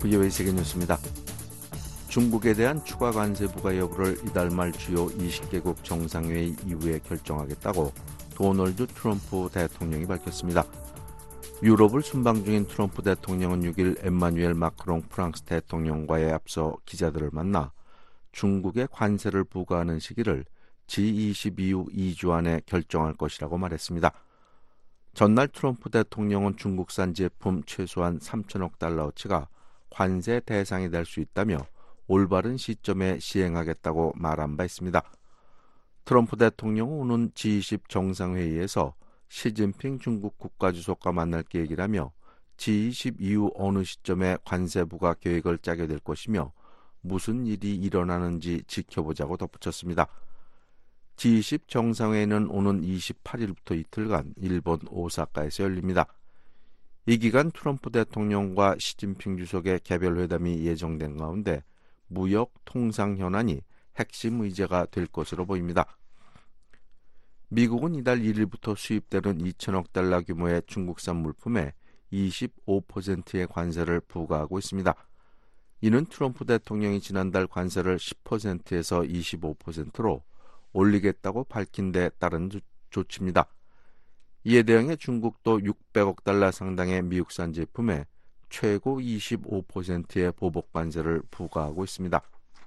VOA 세계 뉴스입니다. 중국에 대한 추가 관세 부과 여부를 이달 말 주요 20개국 정상회의 이후에 결정하겠다고 도널드 트럼프 대통령이 밝혔습니다. 유럽을 순방 중인 트럼프 대통령은 6일 엠마누엘 마크롱 프랑스 대통령과에 앞서 기자들을 만나 중국에 관세를 부과하는 시기를 G20 이후 2주 안에 결정할 것이라고 말했습니다. 전날 트럼프 대통령은 중국산 제품 최소한 3천억 달러어치가 관세 대상이 될 수 있다며 올바른 시점에 시행하겠다고 말한 바 있습니다. 트럼프 대통령은 오는 G20 정상회의에서 시진핑 중국 국가주석과 만날 계획이라며 G20 이후 어느 시점에 관세 부과 계획을 짜게 될 것이며 무슨 일이 일어나는지 지켜보자고 덧붙였습니다. G20 정상회의는 오는 28일부터 이틀간 일본 오사카에서 열립니다. 이 기간 트럼프 대통령과 시진핑 주석의 개별 회담이 예정된 가운데 무역 통상 현안이 핵심 의제가 될 것으로 보입니다. 미국은 이달 1일부터 수입되는 2천억 달러 규모의 중국산 물품에 25%의 관세를 부과하고 있습니다. 이는 트럼프 대통령이 지난달 관세를 10%에서 25%로 올리겠다고 밝힌 데 따른 조치입니다. 이에 대응해 중국도 600억 달러 상당의 미국산 제품에 최고 25%의 보복 관세를 부과하고 있습니다.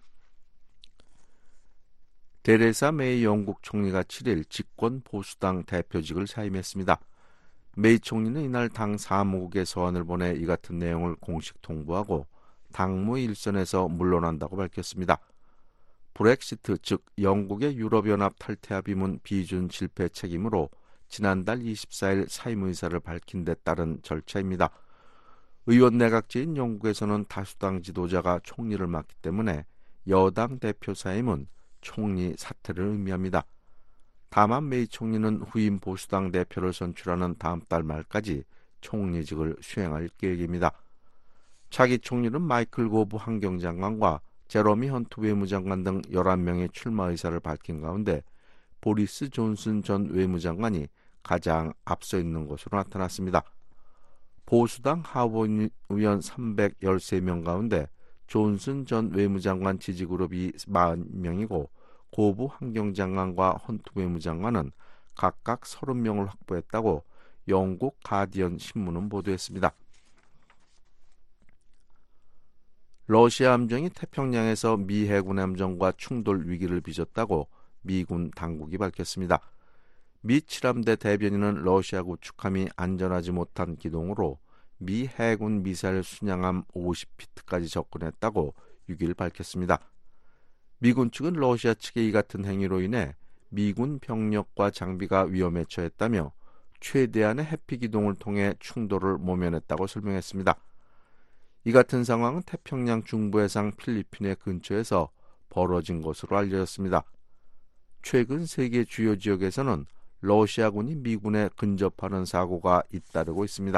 데레사 메이 영국 총리가 7일 집권 보수당 대표직을 사임했습니다. 메이 총리는 이날 당 사무국에 서한을 보내 이 같은 내용을 공식 통보하고 당무 일선에서 물러난다고 밝혔습니다. 브렉시트, 즉 영국의 유럽연합 탈퇴 합의문 비준 실패 책임으로 지난달 24일 사임 의사를 밝힌 데 따른 절차입니다. 의원 내각제인 영국에서는 다수당 지도자가 총리를 맡기 때문에 여당 대표 사임은 총리 사퇴를 의미합니다. 다만 메이 총리는 후임 보수당 대표를 선출하는 다음 달 말까지 총리직을 수행할 계획입니다. 차기 총리는 마이클 고브 환경장관과 제러미 헌트 외무장관 등 11명의 출마 의사를 밝힌 가운데 보리스 존슨 전 외무장관이 가장 앞서 있는 것으로 나타났습니다. 보수당 하원 의원 313명 가운데 존슨 전 외무장관 지지그룹이 40명이고 고부 환경장관과 헌트 외무장관은 각각 30명을 확보했다고 영국 가디언 신문은 보도했습니다. 러시아 함정이 태평양에서 미 해군 함정과 충돌 위기를 빚었다고 미군 당국이 밝혔습니다. 미 7함대 대변인은 러시아 구축함이 안전하지 못한 기동으로 미 해군 미사일 순양함 50피트까지 접근했다고 6일 밝혔습니다. 미군 측은 러시아 측의 이 같은 행위로 인해 미군 병력과 장비가 위험에 처했다며 최대한의 해피 기동을 통해 충돌을 모면했다고 설명했습니다. 이 같은 상황은 태평양 중부해상 필리핀의 근처에서 벌어진 것으로 알려졌습니다. 최근 세계 주요 지역에서는 러시아군이 미군에 근접하는 사고가 잇따르고 있습니다.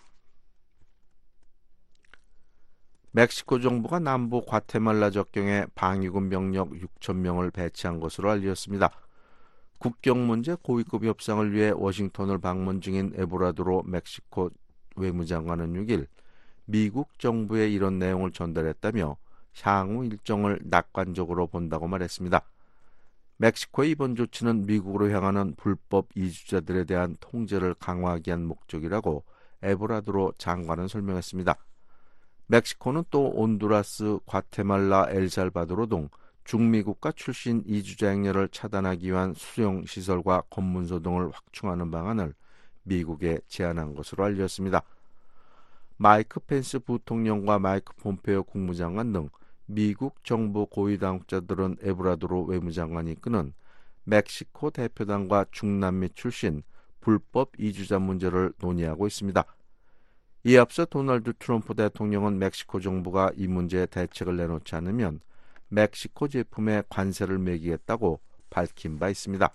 멕시코 정부가 남부 과테말라 접경에 방위군 병력 6,000명을 배치한 것으로 알려졌습니다. 국경 문제 고위급 협상을 위해 워싱턴을 방문 중인 에브라도로 멕시코 외무장관은 6일 미국 정부에 이런 내용을 전달했다며 향후 일정을 낙관적으로 본다고 말했습니다. 멕시코의 이번 조치는 미국으로 향하는 불법 이주자들에 대한 통제를 강화하기 위한 목적이라고 에브라도로 장관은 설명했습니다. 멕시코는 또 온두라스, 과테말라, 엘살바도르 등 중미국가 출신 이주자 행렬을 차단하기 위한 수용시설과 검문소 등을 확충하는 방안을 미국에 제안한 것으로 알려졌습니다. 마이크 펜스 부통령과 마이크 폼페오 국무장관 등 미국 정부 고위 당국자들은 에브라도로 외무장관이 이끄는 멕시코 대표단과 중남미 출신 불법 이주자 문제를 논의하고 있습니다. 이에 앞서 도널드 트럼프 대통령은 멕시코 정부가 이 문제에 대책을 내놓지 않으면 멕시코 제품에 관세를 매기겠다고 밝힌 바 있습니다.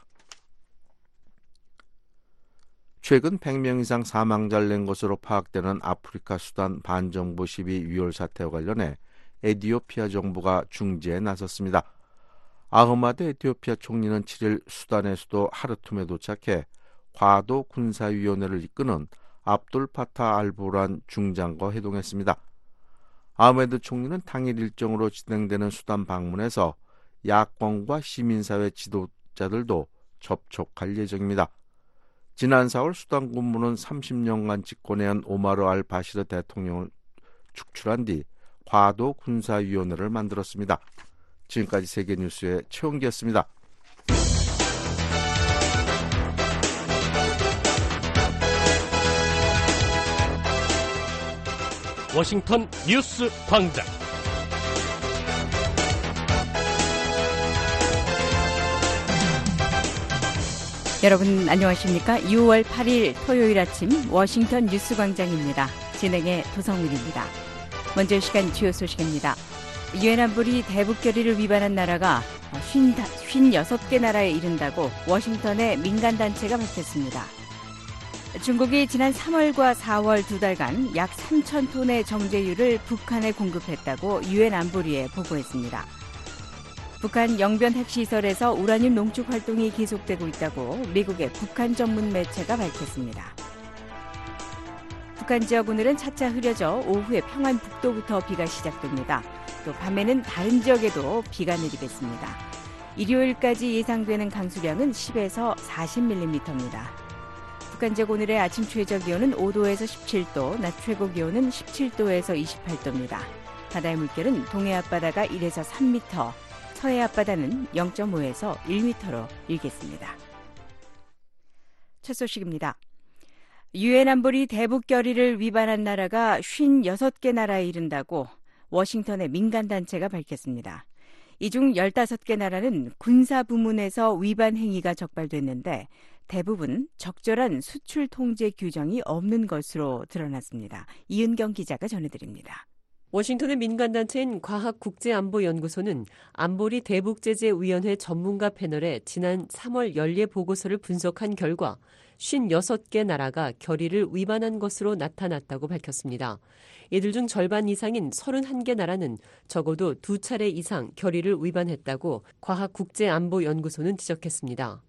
최근 100명 이상 사망자를 낸 것으로 파악되는 아프리카 수단 반정부 시위 유혈 사태와 관련해 에티오피아 정부가 중재에 나섰습니다. 아흐마드 에티오피아 총리는 7일 수단의 수도 하르툼에 도착해 과도 군사위원회를 이끄는 압돌 파타 알부란 중장과 회동했습니다. 아흐메드 총리는 당일 일정으로 진행되는 수단 방문에서 야권과 시민사회 지도자들도 접촉할 예정입니다. 지난 4월 수단 군부는 30년간 집권해온 오마르 알 바시르 대통령을 축출한 뒤 과도 군사위원회를 만들었습니다. 지금까지 세계뉴스의 최원기였습니다. 워싱턴 뉴스 광장. 여러분 안녕하십니까? 6월 8일 토요일 아침 워싱턴 뉴스 광장입니다. 진행의 도성민입니다. 먼저 시간 주요 소식입니다. 유엔 안보리 대북 결의를 위반한 나라가 56개 나라에 이른다고 워싱턴의 민간단체가 밝혔습니다. 중국이 지난 3월과 4월 두 달간 약 3,000톤의 정제유를 북한에 공급했다고 유엔 안보리에 보고했습니다. 북한 영변 핵시설에서 우라늄 농축 활동이 계속되고 있다고 미국의 북한 전문 매체가 밝혔습니다. 북한 지역 오늘은 차차 흐려져 오후에 평안 북도부터 비가 시작됩니다. 또 밤에는 다른 지역에도 비가 내리겠습니다. 일요일까지 예상되는 강수량은 10에서 40mm입니다. 북한 지역 오늘의 아침 최저 기온은 5도에서 17도, 낮 최고 기온은 17도에서 28도입니다. 바다의 물결은 동해 앞바다가 1에서 3m, 서해 앞바다는 0.5에서 1m로 일겠습니다. 첫 소식입니다. 유엔 안보리 대북 결의를 위반한 나라가 56개 나라에 이른다고 워싱턴의 민간단체가 밝혔습니다. 이 중 15개 나라는 군사 부문에서 위반 행위가 적발됐는데 대부분 적절한 수출 통제 규정이 없는 것으로 드러났습니다. 이은경 기자가 전해드립니다. 워싱턴의 민간단체인 과학국제안보연구소는 안보리 대북제재위원회 전문가 패널의 지난 3월 연례 보고서를 분석한 결과 56개 나라가 결의를 위반한 것으로 나타났다고 밝혔습니다. 이들 중 절반 이상인 31개 나라는 적어도 2차례 이상 결의를 위반했다고 과학국제안보연구소는 지적했습니다.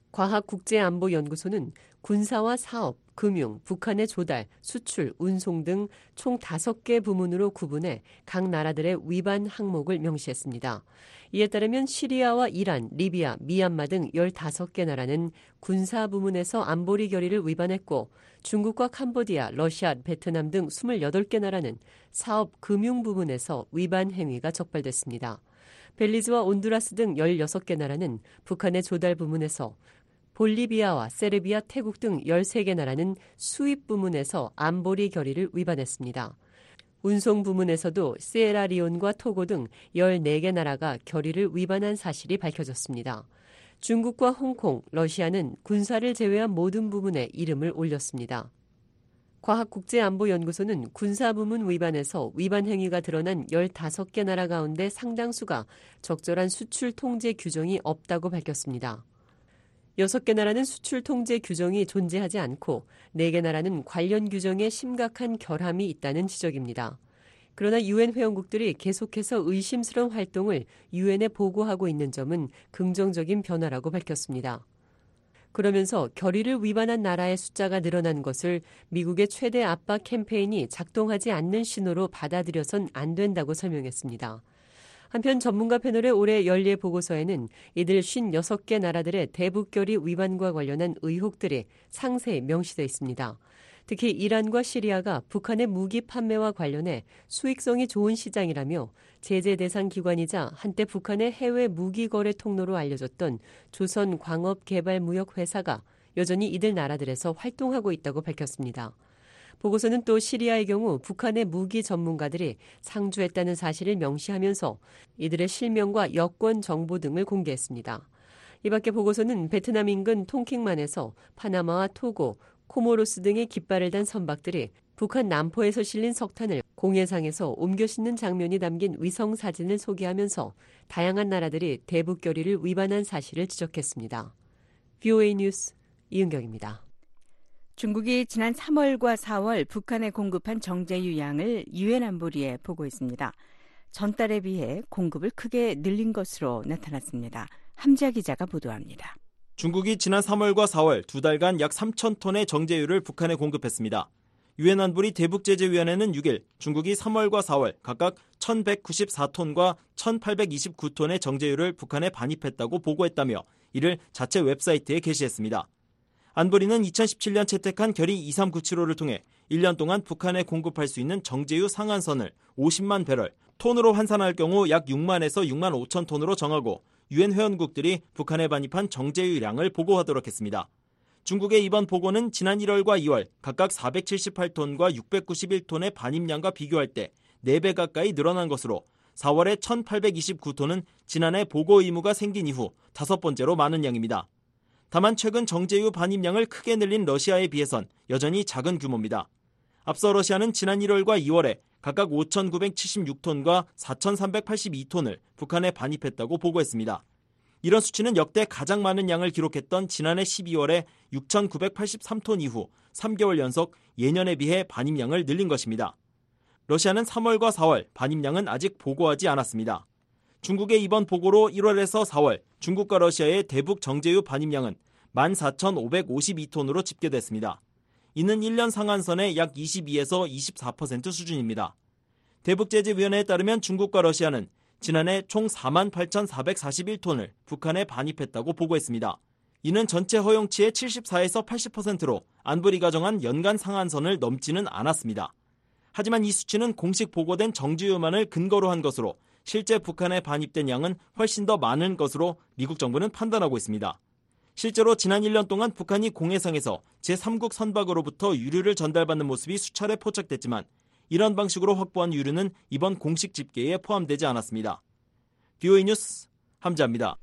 과학국제안보연구소는 군사와 사업, 금융, 북한의 조달, 수출, 운송 등 총 5개 부문으로 구분해 각 나라들의 위반 항목을 명시했습니다. 이에 따르면 시리아와 이란, 리비아, 미얀마 등 15개 나라는 군사 부문에서 안보리 결의를 위반했고 중국과 캄보디아, 러시아, 베트남 등 28개 나라는 사업, 금융 부문에서 위반 행위가 적발됐습니다. 벨리즈와 온두라스 등 16개 나라는 북한의 조달 부문에서, 볼리비아와 세르비아, 태국 등 13개 나라는 수입 부문에서 안보리 결의를 위반했습니다. 운송 부문에서도 시에라리온과 토고 등 14개 나라가 결의를 위반한 사실이 밝혀졌습니다. 중국과 홍콩, 러시아는 군사를 제외한 모든 부문에 이름을 올렸습니다. 과학국제안보연구소는 군사부문 위반에서 위반 행위가 드러난 15개 나라 가운데 상당수가 적절한 수출 통제 규정이 없다고 밝혔습니다. 6개 나라는 수출 통제 규정이 존재하지 않고 4개 나라는 관련 규정에 심각한 결함이 있다는 지적입니다. 그러나 유엔 회원국들이 계속해서 의심스러운 활동을 유엔에 보고하고 있는 점은 긍정적인 변화라고 밝혔습니다. 그러면서 결의를 위반한 나라의 숫자가 늘어난 것을 미국의 최대 압박 캠페인이 작동하지 않는 신호로 받아들여선 안 된다고 설명했습니다. 한편 전문가 패널의 올해 연례 보고서에는 이들 56개 나라들의 대북 결의 위반과 관련한 의혹들이 상세히 명시되어 있습니다. 특히 이란과 시리아가 북한의 무기 판매와 관련해 수익성이 좋은 시장이라며 제재 대상 기관이자 한때 북한의 해외 무기 거래 통로로 알려졌던 조선광업개발무역회사가 여전히 이들 나라들에서 활동하고 있다고 밝혔습니다. 보고서는 또 시리아의 경우 북한의 무기 전문가들이 상주했다는 사실을 명시하면서 이들의 실명과 여권 정보 등을 공개했습니다. 이 밖에 보고서는 베트남 인근 통킹만에서 파나마와 토고, 코모로스 등의 깃발을 단 선박들이 북한 남포에서 실린 석탄을 공해상에서 옮겨 싣는 장면이 담긴 위성 사진을 소개하면서 다양한 나라들이 대북 결의를 위반한 사실을 지적했습니다. VOA 뉴스 이은경입니다. 중국이 지난 3월과 4월 북한에 공급한 정제유 양을 유엔 안보리에 보고했습니다. 전달에 비해 공급을 크게 늘린 것으로 나타났습니다. 함지아 기자가 보도합니다. 중국이 지난 3월과 4월 두 달간 약 3,000톤의 정제유를 북한에 공급했습니다. 유엔 안보리 대북제재위원회는 6일 중국이 3월과 4월 각각 1194톤과 1829톤의 정제유를 북한에 반입했다고 보고했다며 이를 자체 웹사이트에 게시했습니다. 안보리는 2017년 채택한 결의 23975를 통해 1년 동안 북한에 공급할 수 있는 정제유 상한선을 50만 배럴, 톤으로 환산할 경우 약 6만에서 6만 5천 톤으로 정하고 유엔 회원국들이 북한에 반입한 정제유량을 보고하도록 했습니다. 중국의 이번 보고는 지난 1월과 2월 각각 478톤과 691톤의 반입량과 비교할 때 4배 가까이 늘어난 것으로 4월에 1829톤은 지난해 보고 의무가 생긴 이후 5번째로 많은 양입니다. 다만 최근 정제유 반입량을 크게 늘린 러시아에 비해선 여전히 작은 규모입니다. 앞서 러시아는 지난 1월과 2월에 각각 5,976톤과 4,382톤을 북한에 반입했다고 보고했습니다. 이런 수치는 역대 가장 많은 양을 기록했던 지난해 12월에 6,983톤 이후 3개월 연속 예년에 비해 반입량을 늘린 것입니다. 러시아는 3월과 4월 반입량은 아직 보고하지 않았습니다. 중국의 이번 보고로 1월에서 4월 중국과 러시아의 대북 정제유 반입량은 14,552톤으로 집계됐습니다. 이는 1년 상한선의 약 22에서 24% 수준입니다. 대북제재위원회에 따르면 중국과 러시아는 지난해 총 48,441톤을 북한에 반입했다고 보고했습니다. 이는 전체 허용치의 74에서 80%로 안보리가 정한 연간 상한선을 넘지는 않았습니다. 하지만 이 수치는 공식 보고된 정제유만을 근거로 한 것으로 실제 북한에 반입된 양은 훨씬 더 많은 것으로 미국 정부는 판단하고 있습니다. 실제로 지난 1년 동안 북한이 공해상에서 제3국 선박으로부터 유류를 전달받는 모습이 수차례 포착됐지만 이런 방식으로 확보한 유류는 이번 공식 집계에 포함되지 않았습니다. VOA 뉴스 함자입니다.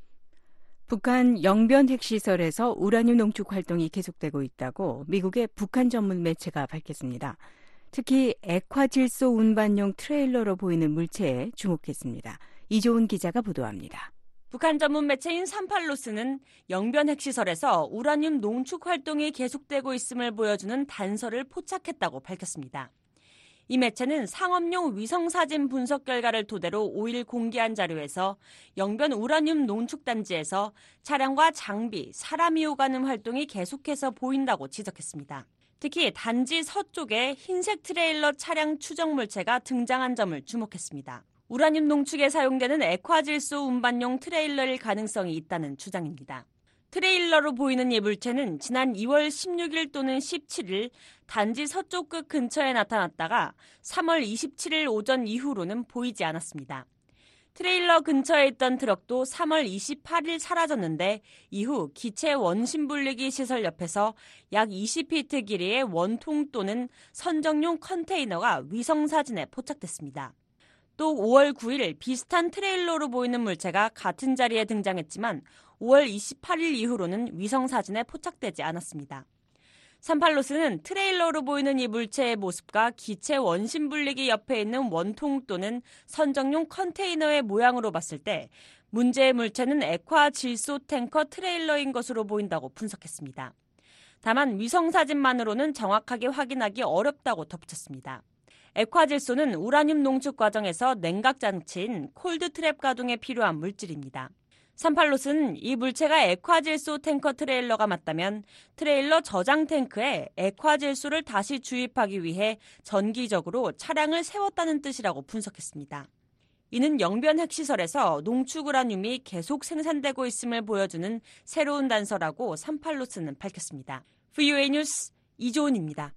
북한 영변 핵시설에서 우라늄 농축 활동이 계속되고 있다고 미국의 북한 전문 매체가 밝혔습니다. 특히 액화질소 운반용 트레일러로 보이는 물체에 주목했습니다. 이조은 기자가 보도합니다. 북한 전문 매체인 삼팔로스는 영변 핵시설에서 우라늄 농축 활동이 계속되고 있음을 보여주는 단서를 포착했다고 밝혔습니다. 이 매체는 상업용 위성사진 분석 결과를 토대로 5일 공개한 자료에서 영변 우라늄 농축단지에서 차량과 장비, 사람이 오가는 활동이 계속해서 보인다고 지적했습니다. 특히 단지 서쪽에 흰색 트레일러 차량 추정 물체가 등장한 점을 주목했습니다. 우라늄 농축에 사용되는 액화질소 운반용 트레일러일 가능성이 있다는 주장입니다. 트레일러로 보이는 이 물체는 지난 2월 16일 또는 17일 단지 서쪽 끝 근처에 나타났다가 3월 27일 오전 이후로는 보이지 않았습니다. 트레일러 근처에 있던 트럭도 3월 28일 사라졌는데 이후 기체 원심 분리기 시설 옆에서 약 20피트 길이의 원통 또는 선정용 컨테이너가 위성사진에 포착됐습니다. 또 5월 9일 비슷한 트레일러로 보이는 물체가 같은 자리에 등장했지만 5월 28일 이후로는 위성사진에 포착되지 않았습니다. 삼팔로스는 트레일러로 보이는 이 물체의 모습과 기체 원심 분리기 옆에 있는 원통 또는 선정용 컨테이너의 모양으로 봤을 때 문제의 물체는 액화 질소 탱커 트레일러인 것으로 보인다고 분석했습니다. 다만 위성사진만으로는 정확하게 확인하기 어렵다고 덧붙였습니다. 액화질소는 우라늄 농축 과정에서 냉각 장치인 콜드트랩 가동에 필요한 물질입니다. 삼팔로스는 이 물체가 액화질소 탱커 트레일러가 맞다면 트레일러 저장 탱크에 액화질소를 다시 주입하기 위해 전기적으로 차량을 세웠다는 뜻이라고 분석했습니다. 이는 영변 핵시설에서 농축 우라늄이 계속 생산되고 있음을 보여주는 새로운 단서라고 삼팔로스는 밝혔습니다. VOA 뉴스 이조은입니다.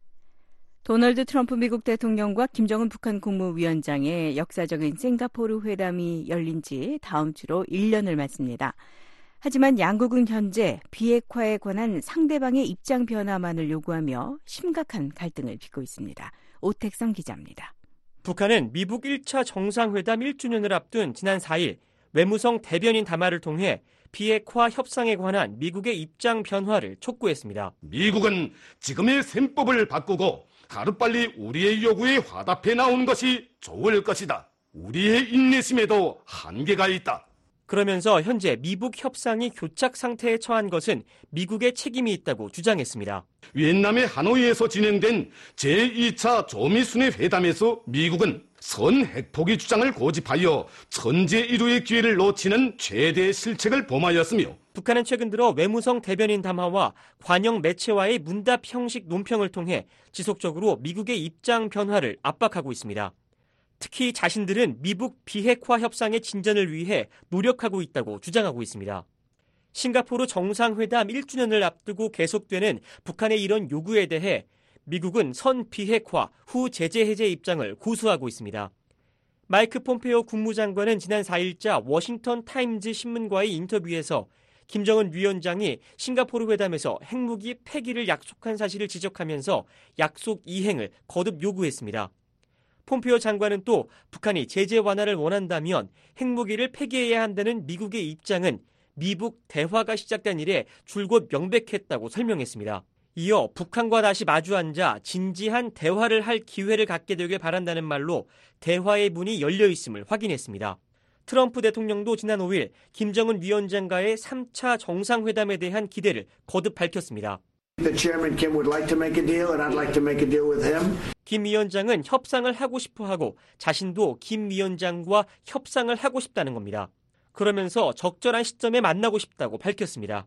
도널드 트럼프 미국 대통령과 김정은 북한 국무위원장의 역사적인 싱가포르 회담이 열린 지 다음 주로 1년을 맞습니다. 하지만 양국은 현재 비핵화에 관한 상대방의 입장 변화만을 요구하며 심각한 갈등을 빚고 있습니다. 오택성 기자입니다. 북한은 미국 1차 정상회담 1주년을 앞둔 지난 4일 외무성 대변인 담화를 통해 비핵화 협상에 관한 미국의 입장 변화를 촉구했습니다. 미국은 지금의 셈법을 바꾸고 하루빨리 우리의 요구에 화답해 나오는 것이 좋을 것이다. 우리의 인내심에도 한계가 있다. 그러면서 현재 미북 협상이 교착 상태에 처한 것은 미국의 책임이 있다고 주장했습니다. 위엔남의 하노이에서 진행된 제2차 조미순회 회담에서 미국은 선 핵포기 주장을 고집하여 천재 1호의 기회를 놓치는 최대 실책을 범하였으며 북한은 최근 들어 외무성 대변인 담화와 관영 매체와의 문답 형식 논평을 통해 지속적으로 미국의 입장 변화를 압박하고 있습니다. 특히 자신들은 미국 비핵화 협상의 진전을 위해 노력하고 있다고 주장하고 있습니다. 싱가포르 정상회담 1주년을 앞두고 계속되는 북한의 이런 요구에 대해 미국은 선 비핵화 후 제재 해제 입장을 고수하고 있습니다. 마이크 폼페오 국무장관은 지난 4일자 워싱턴 타임즈 신문과의 인터뷰에서 김정은 위원장이 싱가포르 회담에서 핵무기 폐기를 약속한 사실을 지적하면서 약속 이행을 거듭 요구했습니다. 폼페오 장관은 또 북한이 제재 완화를 원한다면 핵무기를 폐기해야 한다는 미국의 입장은 미북 대화가 시작된 이래 줄곧 명백했다고 설명했습니다. 이어 북한과 다시 마주 앉아 진지한 대화를 할 기회를 갖게 되길 바란다는 말로 대화의 문이 열려 있음을 확인했습니다. 트럼프 대통령도 지난 5일 김정은 위원장과의 3차 정상회담에 대한 기대를 거듭 밝혔습니다. 김 위원장은 협상을 하고 싶어 하고 자신도 김 위원장과 협상을 하고 싶다는 겁니다. 그러면서 적절한 시점에 만나고 싶다고 밝혔습니다.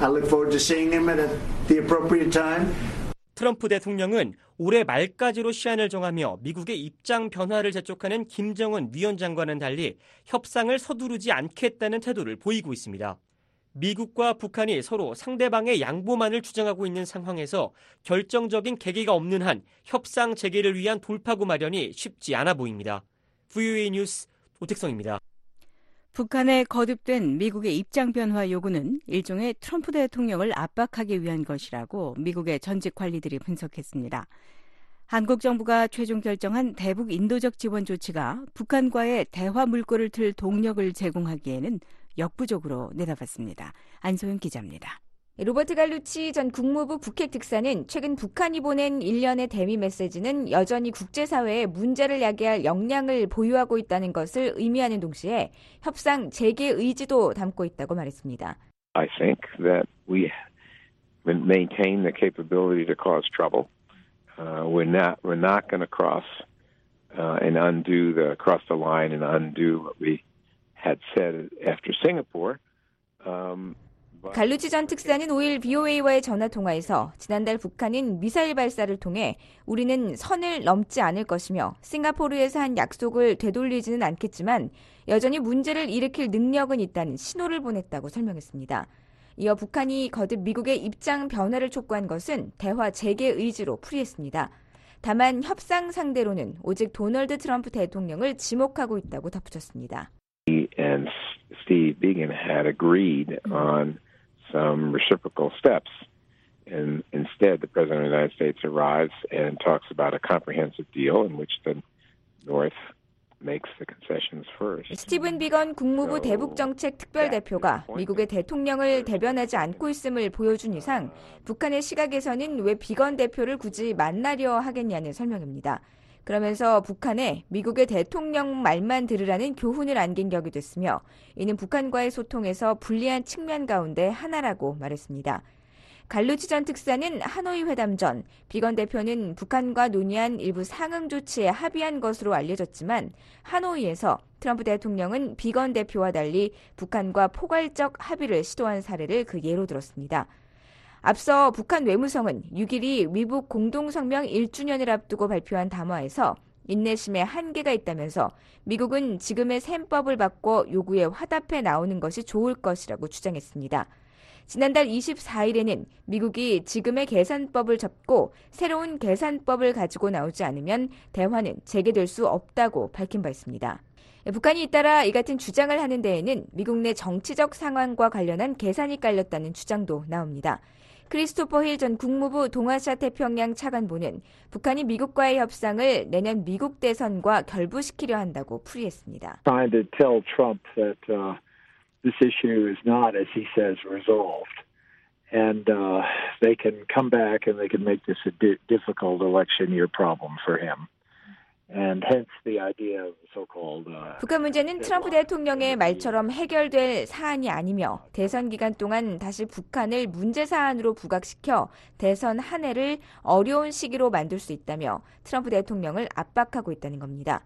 트럼프 대통령은 올해 말까지로 시한을 정하며 미국의 입장 변화를 재촉하는 김정은 위원장과는 달리 협상을 서두르지 않겠다는 태도를 보이고 있습니다. 미국과 북한이 서로 상대방의 양보만을 주장하고 있는 상황에서 결정적인 계기가 없는 한 협상 재개를 위한 돌파구 마련이 쉽지 않아 보입니다. VOA 뉴스 오택성입니다. 북한의 거듭된 미국의 입장 변화 요구는 일종의 트럼프 대통령을 압박하기 위한 것이라고 미국의 전직 관리들이 분석했습니다. 한국 정부가 최종 결정한 대북 인도적 지원 조치가 북한과의 대화 물꼬를 틀 동력을 제공하기에는 역부족으로 내다봤습니다. 안소영 기자입니다. 로버트 갈루치 전 국무부 북핵 특사는 최근 북한이 보낸 일련의 대미 메시지는 여전히 국제사회에 문제를 야기할 역량을 보유하고 있다는 것을 의미하는 동시에 협상 재개 의지도 담고 있다고 말했습니다. I think that we maintain the capability to cause trouble. We're not going to cross and cross the line and undo what we had said after Singapore. 갈루치 전 특사는 5일 BOA와의 전화통화에서 지난달 북한은 미사일 발사를 통해 우리는 선을 넘지 않을 것이며 싱가포르에서 한 약속을 되돌리지는 않겠지만 여전히 문제를 일으킬 능력은 있다는 신호를 보냈다고 설명했습니다. 이어 북한이 거듭 미국의 입장 변화를 촉구한 것은 대화 재개 의지로 풀이했습니다. 다만 협상 상대로는 오직 도널드 트럼프 대통령을 지목하고 있다고 덧붙였습니다. He and Steve Biegun had agreed on some reciprocal steps. And instead, the President of the United States arrives and talks about a comprehensive deal in which the North makes the concessions first. 스티븐 비건 국무부 대북정책 특별대표가 미국의 대통령을 대변하지 않고 있음을 보여준 이상 북한의 시각에서는 왜 비건 대표를 굳이 만나려 하겠냐는 설명입니다. 그러면서 북한에 미국의 대통령 말만 들으라는 교훈을 안긴 격이 됐으며 이는 북한과의 소통에서 불리한 측면 가운데 하나라고 말했습니다. 갈루치 전 특사는 하노이 회담 전 비건 대표는 북한과 논의한 일부 상응 조치에 합의한 것으로 알려졌지만 하노이에서 트럼프 대통령은 비건 대표와 달리 북한과 포괄적 합의를 시도한 사례를 그 예로 들었습니다. 앞서 북한 외무성은 6일이 미북 공동성명 1주년을 앞두고 발표한 담화에서 인내심에 한계가 있다면서 미국은 지금의 셈법을 바꿔 요구에 화답해 나오는 것이 좋을 것이라고 주장했습니다. 지난달 24일에는 미국이 지금의 계산법을 접고 새로운 계산법을 가지고 나오지 않으면 대화는 재개될 수 없다고 밝힌 바 있습니다. 북한이 잇따라 이 같은 주장을 하는 데에는 미국 내 정치적 상황과 관련한 계산이 깔렸다는 주장도 나옵니다. 크리스토퍼 힐 전 국무부 동아시아 태평양 차관보는 북한이 미국과의 협상을 내년 미국 대선과 결부시키려 한다고 풀이했습니다. Trying to tell Trump that this issue is not, as he says, resolved, and they can come back and they can make this a difficult election year problem for him. And hence the idea of so-called 북한 문제는 트럼프 대통령의 말처럼 해결될 사안이 아니며 대선 기간 동안 다시 북한을 문제 사안으로 부각시켜 대선 한 해를 어려운 시기로 만들 수 있다며 트럼프 대통령을 압박하고 있다는 겁니다.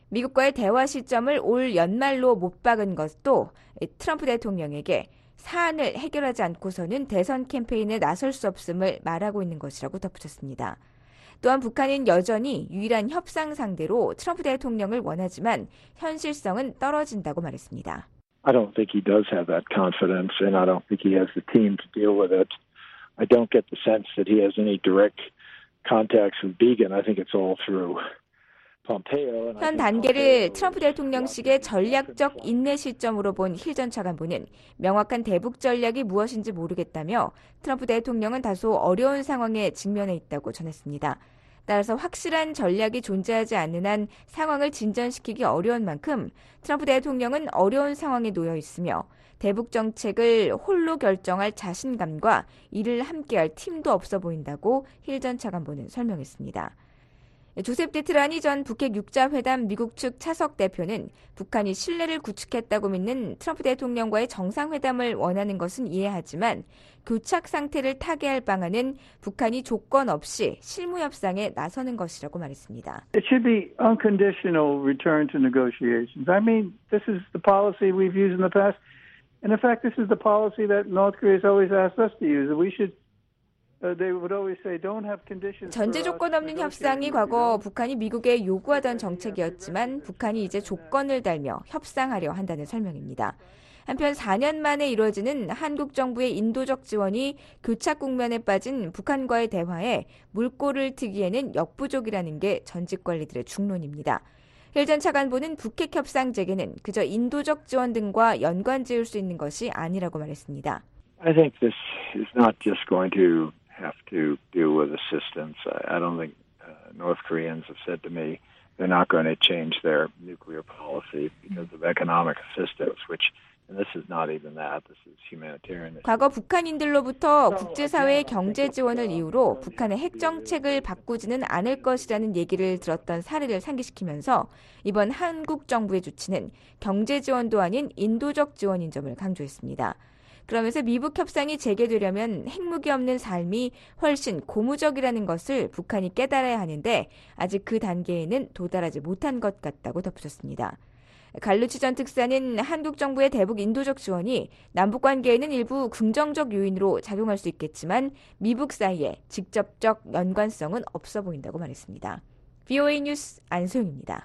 미국과의 대화 시점을 올 연말로 못 박은 것도 트럼프 대통령에게 사안을 해결하지 않고서는 대선 캠페인에 나설 수 없음을 말하고 있는 것이라고 덧붙였습니다. 또한 북한은 여전히 유일한 협상 상대로 트럼프 대통령을 원하지만 현실성은 떨어진다고 말했습니다. I don't think he does have that confidence, and I don't think he has the team to deal with it. I don't get the sense that he has any direct contacts with Biegun. I think it's all through Pompeo. 현 단계를 트럼프 대통령식의 전략적 인내 시점으로 본 힐 전 차관보는 명확한 대북 전략이 무엇인지 모르겠다며 트럼프 대통령은 다소 어려운 상황에 직면해 있다고 전했습니다. 따라서 확실한 전략이 존재하지 않는 한 상황을 진전시키기 어려운 만큼 트럼프 대통령은 어려운 상황에 놓여 있으며 대북 정책을 홀로 결정할 자신감과 이를 함께할 팀도 없어 보인다고 힐 전 차관보는 설명했습니다. 조셉 디트라니 전 북핵 6자 회담 미국 측 차석 대표는 북한이 신뢰를 구축했다고 믿는 트럼프 대통령과의 정상회담을 원하는 것은 이해하지만 교착 상태를 타개할 방안은 북한이 조건 없이 실무 협상에 나서는 것이라고 말했습니다. It should be unconditional return to negotiations. I mean, this is the policy we've used in the past. And in fact, this is the policy that North Korea has always asked us to use. We should 전제 조건 없는 협상이 과거 북한이 미국에 요구하던 정책이었지만 북한이 이제 조건을 달며 협상하려 한다는 설명입니다. 한편 4년 만에 이루어지는 한국 정부의 인도적 지원이 교착 국면에 빠진 북한과의 대화에 물꼬를 트기에는 역부족이라는 게 전직 관리들의 중론입니다. 힐 전 차관보는 북핵 협상 재개는 그저 인도적 지원 등과 연관 지을 수 있는 것이 아니라고 말했습니다. I think this is not just going to have to deal with assistance. I don't think North Koreans have said to me they're not going to change their nuclear policy because of economic assistance, which and this is not even that. This is humanitarian. 과거 북한인들로부터 국제사회의 경제 지원을 이유로 북한의 핵 정책을 바꾸지는 않을 것이라는 얘기를 들었던 사례를 상기시키면서 이번 한국 정부의 조치는 경제 지원도 아닌 인도적 지원인 점을 강조했습니다. 그러면서 미북 협상이 재개되려면 핵무기 없는 삶이 훨씬 고무적이라는 것을 북한이 깨달아야 하는데 아직 그 단계에는 도달하지 못한 것 같다고 덧붙였습니다. 갈루치 전 특사는 한국 정부의 대북 인도적 지원이 남북 관계에는 일부 긍정적 요인으로 작용할 수 있겠지만 미북 사이에 직접적 연관성은 없어 보인다고 말했습니다. VOA 뉴스 안소영입니다.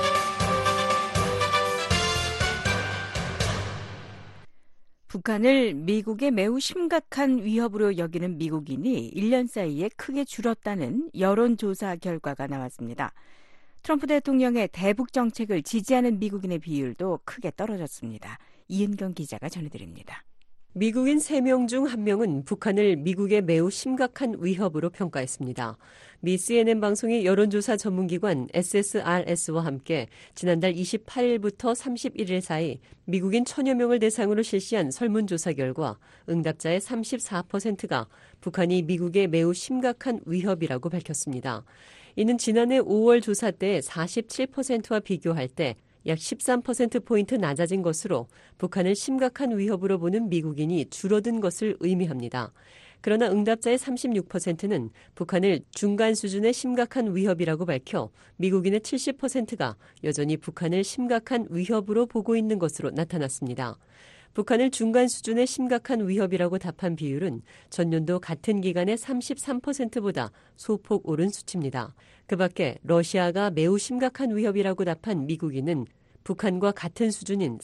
북한을 미국의 매우 심각한 위협으로 여기는 미국인이 1년 사이에 크게 줄었다는 여론조사 결과가 나왔습니다. 트럼프 대통령의 대북 정책을 지지하는 미국인의 비율도 크게 떨어졌습니다. 이은경 기자가 전해드립니다. 미국인 3명 중 1명은 북한을 미국의 매우 심각한 위협으로 평가했습니다. 미 CNN 방송이 여론조사 전문기관 SSRS와 함께 지난달 28일부터 31일 사이 미국인 1000여 명을 대상으로 실시한 설문조사 결과 응답자의 34%가 북한이 미국의 매우 심각한 위협이라고 밝혔습니다. 이는 지난해 5월 조사 때 47%와 비교할 때 약 13%포인트 낮아진 것으로 북한을 심각한 위협으로 보는 미국인이 줄어든 것을 의미합니다. 그러나 응답자의 36%는 북한을 중간 수준의 심각한 위협이라고 밝혀 미국인의 70%가 여전히 북한을 심각한 위협으로 보고 있는 것으로 나타났습니다. 북한을 중간 수준의 심각한 위협이라고 답한 비율은 전년도 같은 기간의 33%보다 소폭 오른 수치입니다. 그 밖에 러시아가 매우 심각한 위협이라고 답한 미국인은 북한과 같은 수준인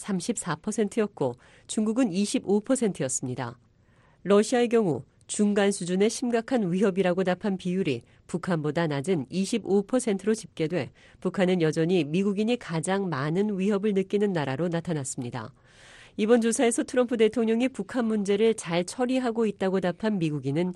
34%였고 중국은 25%였습니다. 러시아의 경우 중간 수준의 심각한 위협이라고 답한 비율이 북한보다 낮은 25%로 집계돼 북한은 여전히 미국인이 가장 많은 위협을 느끼는 나라로 나타났습니다. 이번 조사에서 트럼프 대통령이 북한 문제를 잘 처리하고 있다고 답한 미국인은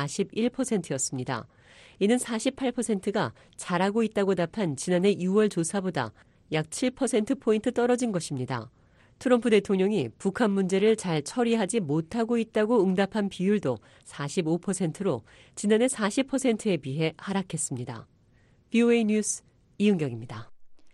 41%였습니다. 이는 48%가 잘하고 있다고 답한 지난해 6월 조사보다 약 7%포인트 떨어진 것입니다. 트럼프 대통령이 북한 문제를 잘 처리하지 못하고 있다고 응답한 비율도 45%로 지난해 40%에 비해 하락했습니다. VOA 뉴스 이은경입니다.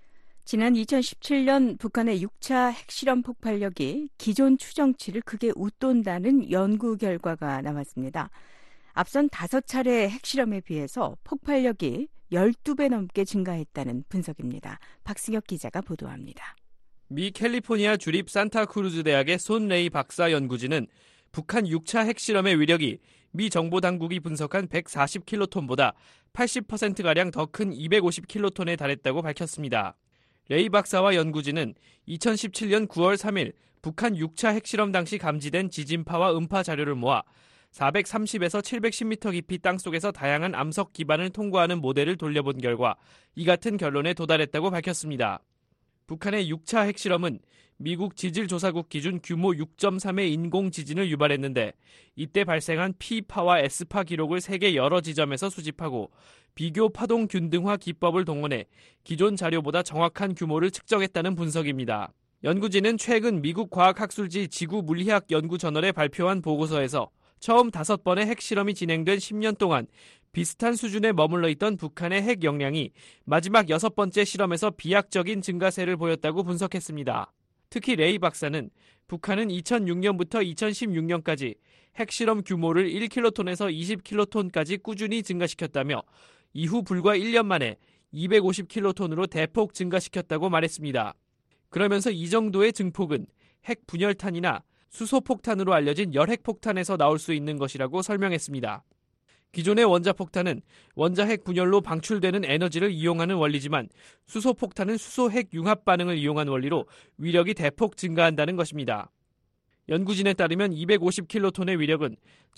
지난 2017년 북한의 6차 핵실험 폭발력이 기존 추정치를 크게 웃돈다는 연구 결과가 나왔습니다. 앞선 5차례 핵실험에 비해서 폭발력이 12배 넘게 증가했다는 분석입니다. 박승혁 기자가 보도합니다. 미 캘리포니아 주립 산타크루즈 대학의 손 레이 박사 연구진은 북한 6차 핵실험의 위력이 미 정보당국이 분석한 140킬로톤보다 80%가량 더 큰 250킬로톤에 달했다고 밝혔습니다. 레이 박사와 연구진은 2017년 9월 3일 북한 6차 핵실험 당시 감지된 지진파와 음파 자료를 모아 430에서 710m 깊이 땅속에서 다양한 암석 기반을 통과하는 모델을 돌려본 결과 이 같은 결론에 도달했다고 밝혔습니다. 북한의 6차 핵실험은 미국 지질조사국 기준 규모 6.3의 인공지진을 유발했는데 이때 발생한 P파와 S파 기록을 세계 여러 지점에서 수집하고 비교 파동 균등화 기법을 동원해 기존 자료보다 정확한 규모를 측정했다는 분석입니다. 연구진은 최근 미국 과학학술지 지구물리학 연구저널에 발표한 보고서에서 처음 5번의 핵실험이 진행된 10년 동안 비슷한 수준에 머물러 있던 북한의 핵 역량이 마지막 6번째 실험에서 비약적인 증가세를 보였다고 분석했습니다. 특히 레이 박사는 북한은 2006년부터 2016년까지 핵실험 규모를 1킬로톤에서 20킬로톤까지 꾸준히 증가시켰다며 이후 불과 1년 만에 250킬로톤으로 대폭 증가시켰다고 말했습니다. 그러면서 이 정도의 증폭은 핵 분열탄이나 수소폭탄으로 알려진 열핵폭탄에서 나올 수 있는 것이라고 설명했습니다. 기존의 원자폭탄은 원자핵 분열로 방출되는 에너지를 이용하는 원리지만 수소폭탄은 수소핵 융합 반응을 이용한 원리로 위력이 대폭 증가한다는 것입니다. 연구진에 따르면 250킬로톤의 위력은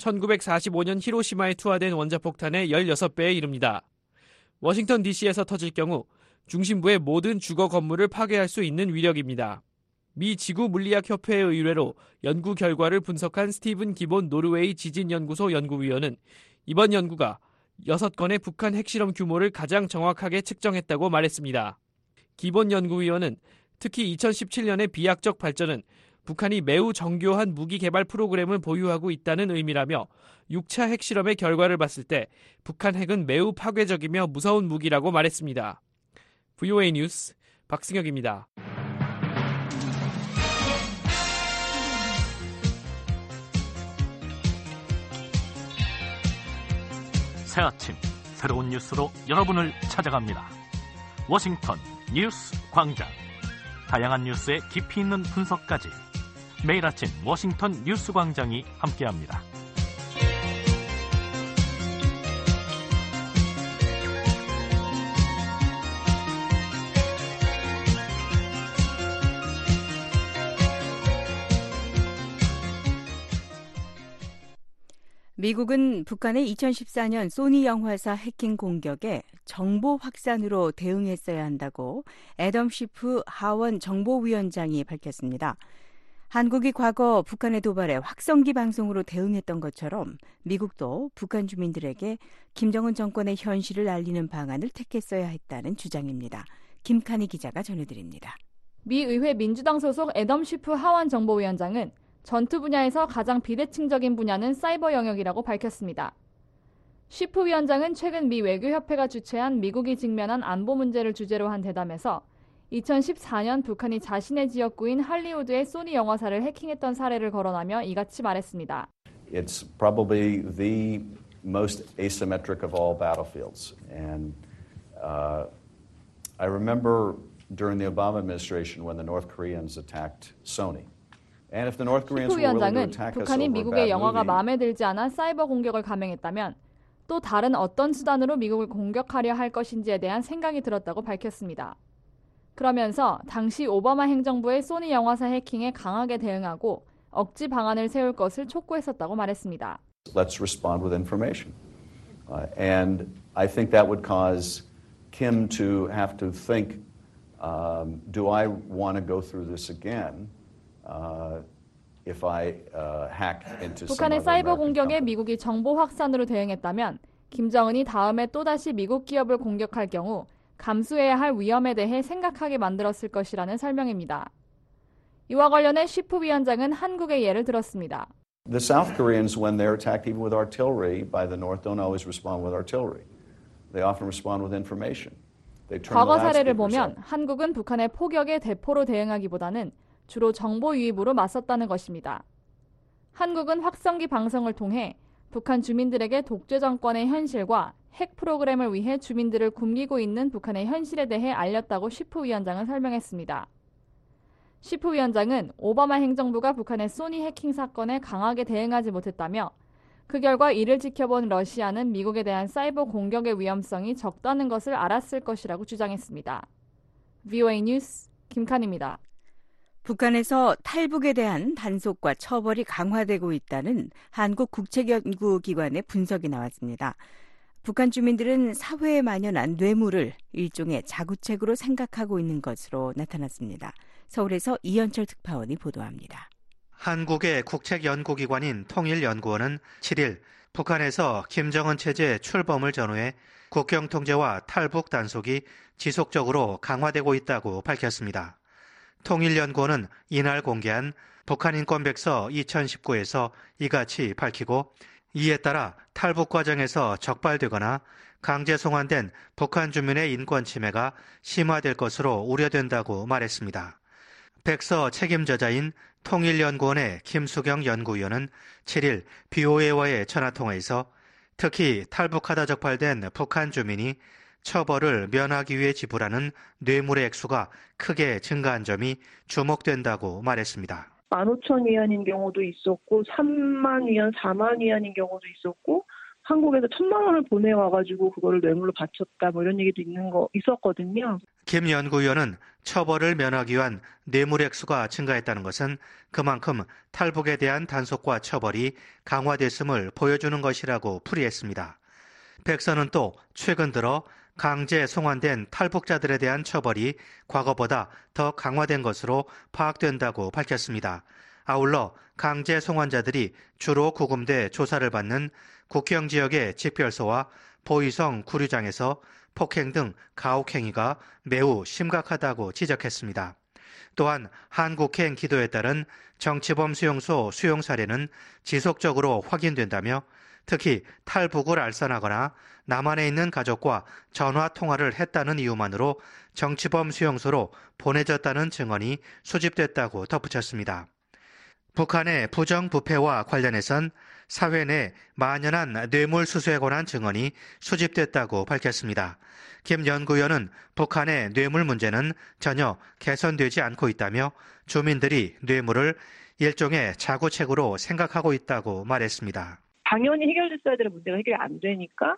1945년 히로시마에 투하된 원자폭탄의 16배에 이릅니다. 워싱턴 DC에서 터질 경우 중심부의 모든 주거 건물을 파괴할 수 있는 위력입니다. 미 지구물리학협회의 의뢰로 연구 결과를 분석한 스티븐 기본 노르웨이 지진연구소 연구위원은 이번 연구가 6건의 북한 핵실험 규모를 가장 정확하게 측정했다고 말했습니다. 기본 연구위원은 특히 2017년의 비약적 발전은 북한이 매우 정교한 무기 개발 프로그램을 보유하고 있다는 의미라며 6차 핵실험의 결과를 봤을 때 북한 핵은 매우 파괴적이며 무서운 무기라고 말했습니다. VOA 뉴스 박승혁입니다. 새 아침 새로운 뉴스로 여러분을 찾아갑니다. 워싱턴 뉴스 광장. 다양한 뉴스의 깊이 있는 분석까지 매일 아침 워싱턴 뉴스 광장이 함께합니다. 미국은 북한의 2014년 소니 영화사 해킹 공격에 정보 확산으로 대응했어야 한다고 애덤 시프 하원 정보위원장이 밝혔습니다. 한국이 과거 북한의 도발에 확성기 방송으로 대응했던 것처럼 미국도 북한 주민들에게 김정은 정권의 현실을 알리는 방안을 택했어야 했다는 주장입니다. 김칸희 기자가 전해드립니다. 미 의회 민주당 소속 애덤 시프 하원 정보위원장은 전투 분야에서 가장 비대칭적인 분야는 사이버 영역이라고 밝혔습니다. 시프 위원장은 최근 미 외교협회가 주최한 미국이 직면한 안보 문제를 주제로 한 대담에서 2014년 북한이 자신의 지역구인 할리우드의 소니 영화사를 해킹했던 사례를 거론하며 이같이 말했습니다. It's probably the most asymmetric of all battlefields. And I remember during the Obama administration when the North Koreans attacked Sony. 시프 위원장은 북한이 미국의 영화가 마음에 들지 않아 사이버 공격을 감행했다면 또 다른 어떤 수단으로 미국을 공격하려 할 것인지에 대한 생각이 들었다고 밝혔습니다. 그러면서 당시 오바마 행정부의 소니 영화사 해킹에 강하게 대응하고 억지 방안을 세울 것을 촉구했었다고 말했습니다. Let's respond with information. And I think that would cause Kim to have to think, do I want to go through this again? 북한의 사이버 공격에 미국이 정보 확산으로 대응했다면 김정은이 다음에 또다시 미국 기업을 공격할 경우 감수해야 할 위험에 대해 생각하게 만들었을 것이라는 설명입니다. 이와 관련해 시프 위원장은 한국의 예를 들었습니다. The South Koreans, when they're attacked even with artillery by the North, don't always respond with artillery. They often respond with information. 과거 사례를 보면 한국은 북한의 포격에 대포로 대응하기보다는 주로 정보 유입으로 맞섰다는 것입니다. 한국은 확성기 방송을 통해 북한 주민들에게 독재 정권의 현실과 핵 프로그램을 위해 주민들을 굶기고 있는 북한의 현실에 대해 알렸다고 쉬프 위원장은 설명했습니다. 쉬프 위원장은 오바마 행정부가 북한의 소니 해킹 사건에 강하게 대응하지 못했다며 그 결과 이를 지켜본 러시아는 미국에 대한 사이버 공격의 위험성이 적다는 것을 알았을 것이라고 주장했습니다. VOA 뉴스 김칸입니다. 북한에서 탈북에 대한 단속과 처벌이 강화되고 있다는 한국국책연구기관의 분석이 나왔습니다. 북한 주민들은 사회에 만연한 뇌물을 일종의 자구책으로 생각하고 있는 것으로 나타났습니다. 서울에서 이현철 특파원이 보도합니다. 한국의 국책연구기관인 통일연구원은 7일 북한에서 김정은 체제 출범을 전후해 국경 통제와 탈북 단속이 지속적으로 강화되고 있다고 밝혔습니다. 통일연구원은 이날 공개한 북한인권백서 2019에서 이같이 밝히고 이에 따라 탈북 과정에서 적발되거나 강제 송환된 북한 주민의 인권 침해가 심화될 것으로 우려된다고 말했습니다. 백서 책임저자인 통일연구원의 김수경 연구위원은 7일 BOA와의 전화통화에서 특히 탈북하다 적발된 북한 주민이 처벌을 면하기 위해 지불하는 뇌물의 액수가 크게 증가한 점이 주목된다고 말했습니다. 15,000위안인 경우도 있었고 3만 위안, 4만 위안인 경우도 있었고 한국에서 1,000만 원을 보내와가지고 그거를 뇌물로 바쳤다 뭐 이런 얘기도 있었거든요. 김 연구위원은 처벌을 면하기 위한 뇌물 액수가 증가했다는 것은 그만큼 탈북에 대한 단속과 처벌이 강화됐음을 보여주는 것이라고 풀이했습니다. 백서는 또 최근 들어 강제 송환된 탈북자들에 대한 처벌이 과거보다 더 강화된 것으로 파악된다고 밝혔습니다. 아울러 강제 송환자들이 주로 구금돼 조사를 받는 국경 지역의 집결소와 보위성 구류장에서 폭행 등 가혹행위가 매우 심각하다고 지적했습니다. 또한 한국행 기도에 따른 정치범 수용소 수용 사례는 지속적으로 확인된다며 특히 탈북을 알선하거나 남한에 있는 가족과 전화 통화를 했다는 이유만으로 정치범 수용소로 보내졌다는 증언이 수집됐다고 덧붙였습니다. 북한의 부정부패와 관련해선 사회 내 만연한 뇌물 수수에 관한 증언이 수집됐다고 밝혔습니다. 김 연구위원은 북한의 뇌물 문제는 전혀 개선되지 않고 있다며 주민들이 뇌물을 일종의 자구책으로 생각하고 있다고 말했습니다. 당연히 해결됐어야 되는 문제가 해결이 안 되니까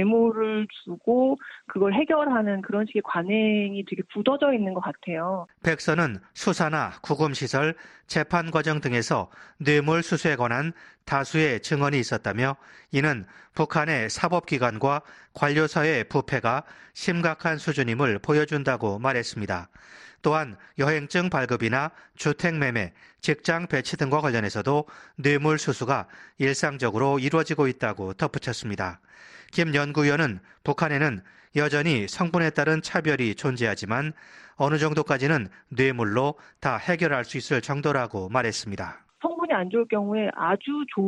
뇌물을 주고 그걸 해결하는 그런 식의 관행이 되게 굳어져 있는 것 같아요. 백서는 수사나 구금시설, 재판 과정 등에서 뇌물 수수에 관한 다수의 증언이 있었다며 이는 북한의 사법기관과 관료사의 부패가 심각한 수준임을 보여준다고 말했습니다. 또한 여행증 발급이나 주택매매, 직장 배치 등과 관련해서도 뇌물 수수가 일상적으로 이루어지고 있다고 덧붙였습니다. 김 연구위원은 북한에는 여전히 성분에 따른 차별이 존재하지만 어느 정도까지는 뇌물로 다 해결할 수 있을 정도라고 말했습니다. 성분이 안 좋을 경우에 아주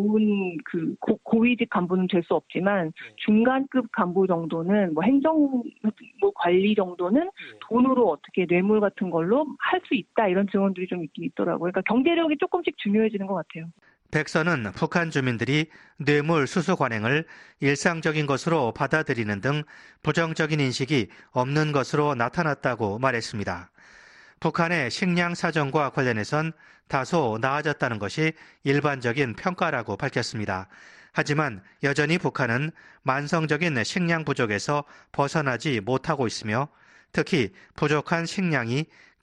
좋은 고위직 간부는 될 수 없지만 중간급 간부 정도는 행정부 관리 정도는 돈으로 어떻게 뇌물 같은 걸로 할 수 있다 이런 증언들이 좀 있긴 있더라고요. 그러니까 경제력이 조금씩 중요해지는 것 같아요. 백서는 북한 주민들이 뇌물 수수 관행을 일상적인 것으로 받아들이는 등 부정적인 인식이 없는 것으로 나타났다고 말했습니다. 북한의 식량 사정과 관련해선 다소 나아졌다는 것이 일반적인 평가라고 밝혔습니다. 하지만 여전히 북한은 만성적인 식량 부족에서 벗어나지 못하고 있으며 특히 부족한 식량이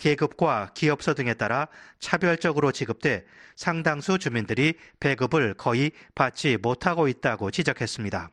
계급과 기업소 등에 따라 차별적으로 지급돼 상당수 주민들이 배급을 거의 받지 못하고 있다고 지적했습니다.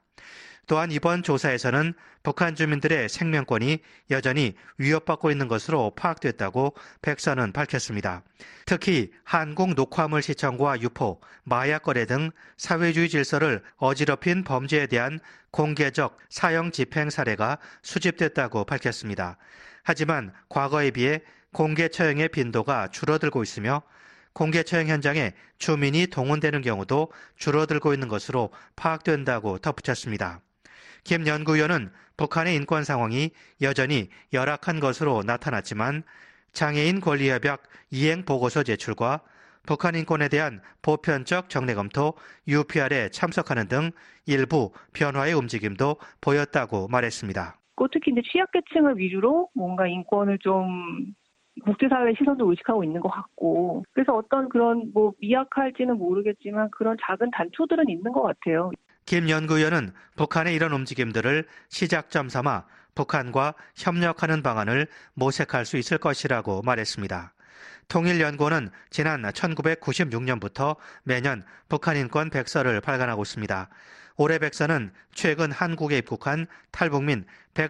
또한 이번 조사에서는 북한 주민들의 생명권이 여전히 위협받고 있는 것으로 파악됐다고 백서는 밝혔습니다. 특히 한국 녹화물 시청과 유포, 마약 거래 등 사회주의 질서를 어지럽힌 범죄에 대한 공개적 사형 집행 사례가 수집됐다고 밝혔습니다. 하지만 과거에 비해 공개 처형의 빈도가 줄어들고 있으며 공개 처형 현장에 주민이 동원되는 경우도 줄어들고 있는 것으로 파악된다고 덧붙였습니다. 김 연구위원은 북한의 인권 상황이 여전히 열악한 것으로 나타났지만 장애인 권리협약 이행 보고서 제출과 북한 인권에 대한 보편적 정례 검토 UPR에 참석하는 등 일부 변화의 움직임도 보였다고 말했습니다. 특히 이제 취약계층을 위주로 뭔가 인권을 좀 국제사회의 시선도 의식하고 있는 것 같고, 그래서 어떤 그런 미약할지는 모르겠지만 그런 작은 단초들은 있는 것 같아요. 김 연구위원은 북한의 이런 움직임들을 시작점 삼아 북한과 협력하는 방안을 모색할 수 있을 것이라고 말했습니다. 통일연구원은 지난 1996년부터 매년 북한 인권 백서를 발간하고 있습니다. 올해 백서는 최근 한국에 입국한 탈북민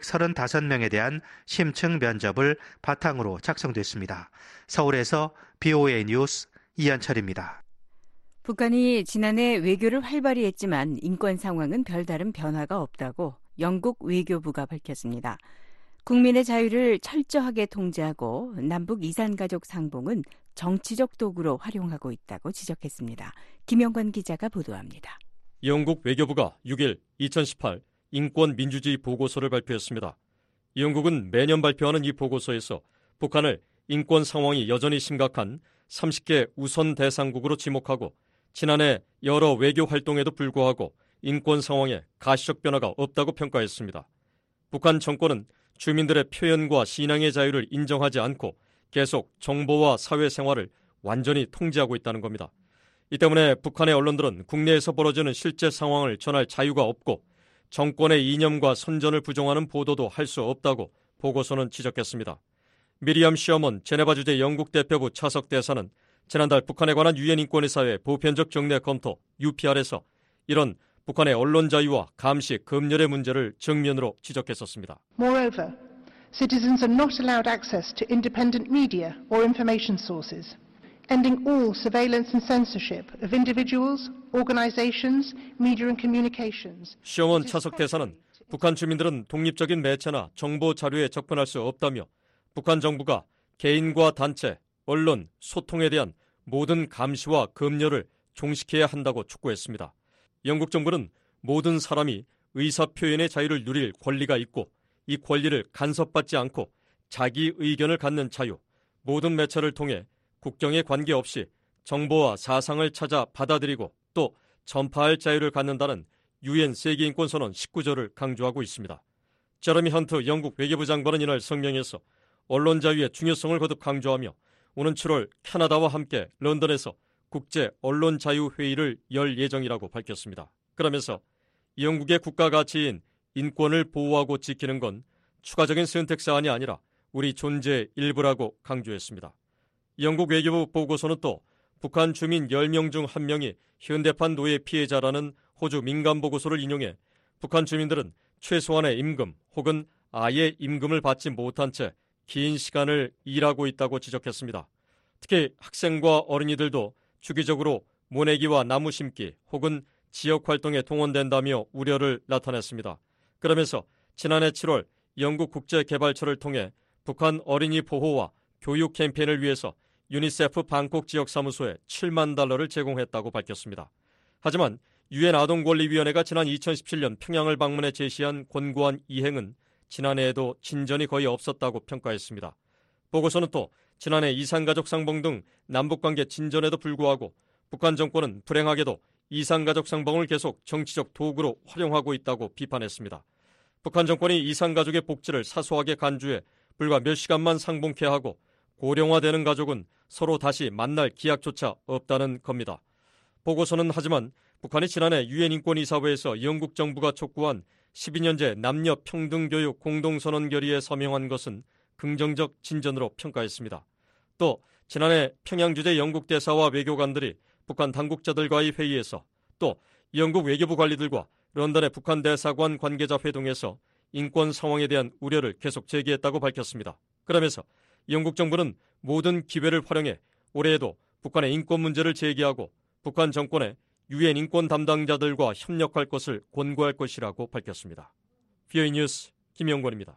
135명에 대한 심층 면접을 바탕으로 작성됐습니다. 서울에서 BOA 뉴스 이현철입니다. 북한이 지난해 외교를 활발히 했지만 인권 상황은 별다른 변화가 없다고 영국 외교부가 밝혔습니다. 국민의 자유를 철저하게 통제하고 남북 이산가족 상봉은 정치적 도구로 활용하고 있다고 지적했습니다. 김영관 기자가 보도합니다. 영국 외교부가 6일 2018 인권 민주주의 보고서를 발표했습니다. 영국은 매년 발표하는 이 보고서에서 북한을 인권 상황이 여전히 심각한 30개 우선 대상국으로 지목하고 지난해 여러 외교 활동에도 불구하고 인권 상황에 가시적 변화가 없다고 평가했습니다. 북한 정권은 주민들의 표현과 신앙의 자유를 인정하지 않고 계속 정보와 사회생활을 완전히 통제하고 있다는 겁니다. 이 때문에 북한의 언론들은 국내에서 벌어지는 실제 상황을 전할 자유가 없고 정권의 이념과 선전을 부정하는 보도도 할 수 없다고 보고서는 지적했습니다. 미리암 시어먼 제네바 주재 영국 대표부 차석 대사는 지난달 북한에 관한 유엔 인권의사회 보편적 정례 검토 UPR에서 이런 북한의 언론 자유와 감시, 검열의 문제를 정면으로 지적했었습니다. Moreover, citizens are not allowed access to independent media or information sources, ending all surveillance and censorship of individuals, organizations, media and communications. 시어먼 차석 대사는 북한 주민들은 독립적인 매체나 정보 자료에 접근할 수 없다며 북한 정부가 개인과 단체, 언론, 소통에 대한 모든 감시와 검열을 종식해야 한다고 촉구했습니다. 영국 정부는 모든 사람이 의사표현의 자유를 누릴 권리가 있고 이 권리를 간섭받지 않고 자기 의견을 갖는 자유, 모든 매체를 통해 국경에 관계없이 정보와 사상을 찾아 받아들이고 또 전파할 자유를 갖는다는 유엔 세계인권선언 19조를 강조하고 있습니다. 제러미 헌트 영국 외교부 장관은 이날 성명에서 언론 자유의 중요성을 거듭 강조하며 오는 7월 캐나다와 함께 런던에서 국제 언론 자유 회의를 열 예정이라고 밝혔습니다. 그러면서 영국의 국가 가치인 인권을 보호하고 지키는 건 추가적인 선택 사안이 아니라 우리 존재의 일부라고 강조했습니다. 영국 외교부 보고서는 또 북한 주민 10명 중 1명이 현대판 노예 피해자라는 호주 민간 보고서를 인용해 북한 주민들은 최소한의 임금 혹은 아예 임금을 받지 못한 채 긴 시간을 일하고 있다고 지적했습니다. 특히 학생과 어린이들도 주기적으로 모내기와 나무 심기 혹은 지역 활동에 동원된다며 우려를 나타냈습니다. 그러면서 지난해 7월 영국 국제개발처를 통해 북한 어린이 보호와 교육 캠페인을 위해서 유니세프 방콕 지역 사무소에 $7만 달러를 제공했다고 밝혔습니다. 하지만 유엔 아동권리위원회가 지난 2017년 평양을 방문해 제시한 권고안 이행은 지난해에도 진전이 거의 없었다고 평가했습니다. 보고서는 또 지난해 이산가족 상봉 등 남북관계 진전에도 불구하고 북한 정권은 불행하게도 이산가족 상봉을 계속 정치적 도구로 활용하고 있다고 비판했습니다. 북한 정권이 이산가족의 복지를 사소하게 간주해 불과 몇 시간만 상봉케 하고 고령화되는 가족은 서로 다시 만날 기약조차 없다는 겁니다. 보고서는 하지만 북한이 지난해 유엔 인권이사회에서 영국 정부가 촉구한 12년제 남녀 평등 교육 공동선언 결의에 서명한 것은 긍정적 진전으로 평가했습니다. 또 지난해 평양 주재 영국 대사와 외교관들이 북한 당국자들과의 회의에서 또 영국 외교부 관리들과 런던의 북한 대사관 관계자 회동에서 인권 상황에 대한 우려를 계속 제기했다고 밝혔습니다. 그러면서 영국 정부는 모든 기회를 활용해 올해에도 북한의 인권 문제를 제기하고 북한 정권에 유엔 인권 담당자들과 협력할 것을 권고할 것이라고 밝혔습니다. BOA 뉴스 김영권입니다.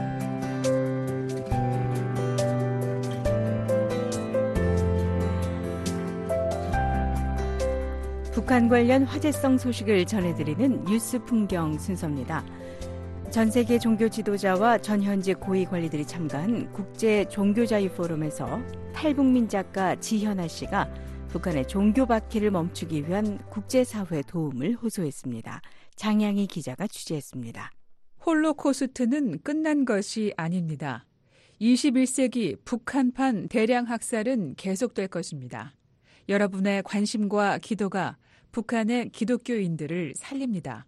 북한 관련 화제성 소식을 전해드리는 뉴스 풍경 순서입니다. 전 세계 종교 지도자와 전현직 고위 관리들이 참가한 국제 종교자유 포럼에서 탈북민 작가 지현아 씨가 북한의 종교 박해를 멈추기 위한 국제사회 도움을 호소했습니다. 장양희 기자가 취재했습니다. 홀로코스트는 끝난 것이 아닙니다. 21세기 북한판 대량 학살은 계속될 것입니다. 여러분의 관심과 기도가 북한의 기독교인들을 살립니다.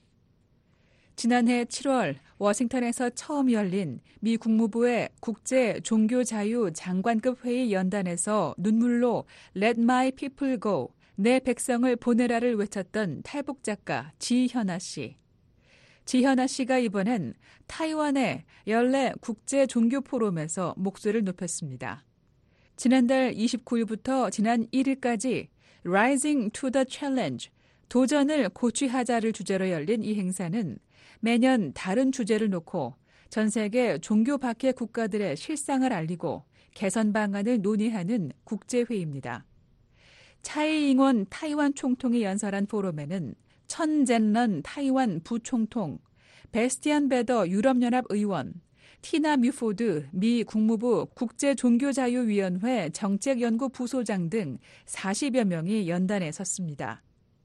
지난해 7월 워싱턴에서 처음 열린 미 국무부의 국제 종교 자유 장관급 회의 연단에서 눈물로 Let my people go, 내 백성을 보내라를 외쳤던 탈북 작가 지현아 씨. 지현아 씨가 이번엔 타이완의 연례 국제 종교 포럼에서 목소리를 높였습니다. 지난달 29일부터 지난 1일까지 Rising to the Challenge, 도전을 고취하자를 주제로 열린 이 행사는 매년 다른 주제를 놓고 전 세계 종교 박해 국가들의 실상을 알리고 개선 방안을 논의하는 국제회의입니다. 차이잉원 타이완 총통이 연설한 포럼에는 천젠런 타이완 부총통, 베스티안 베더 유럽연합 의원, 티나 뮤포드 미 국무부 국제종교자유위원회 정책연구 부소장 등 40여 명이 연단에 섰습니다.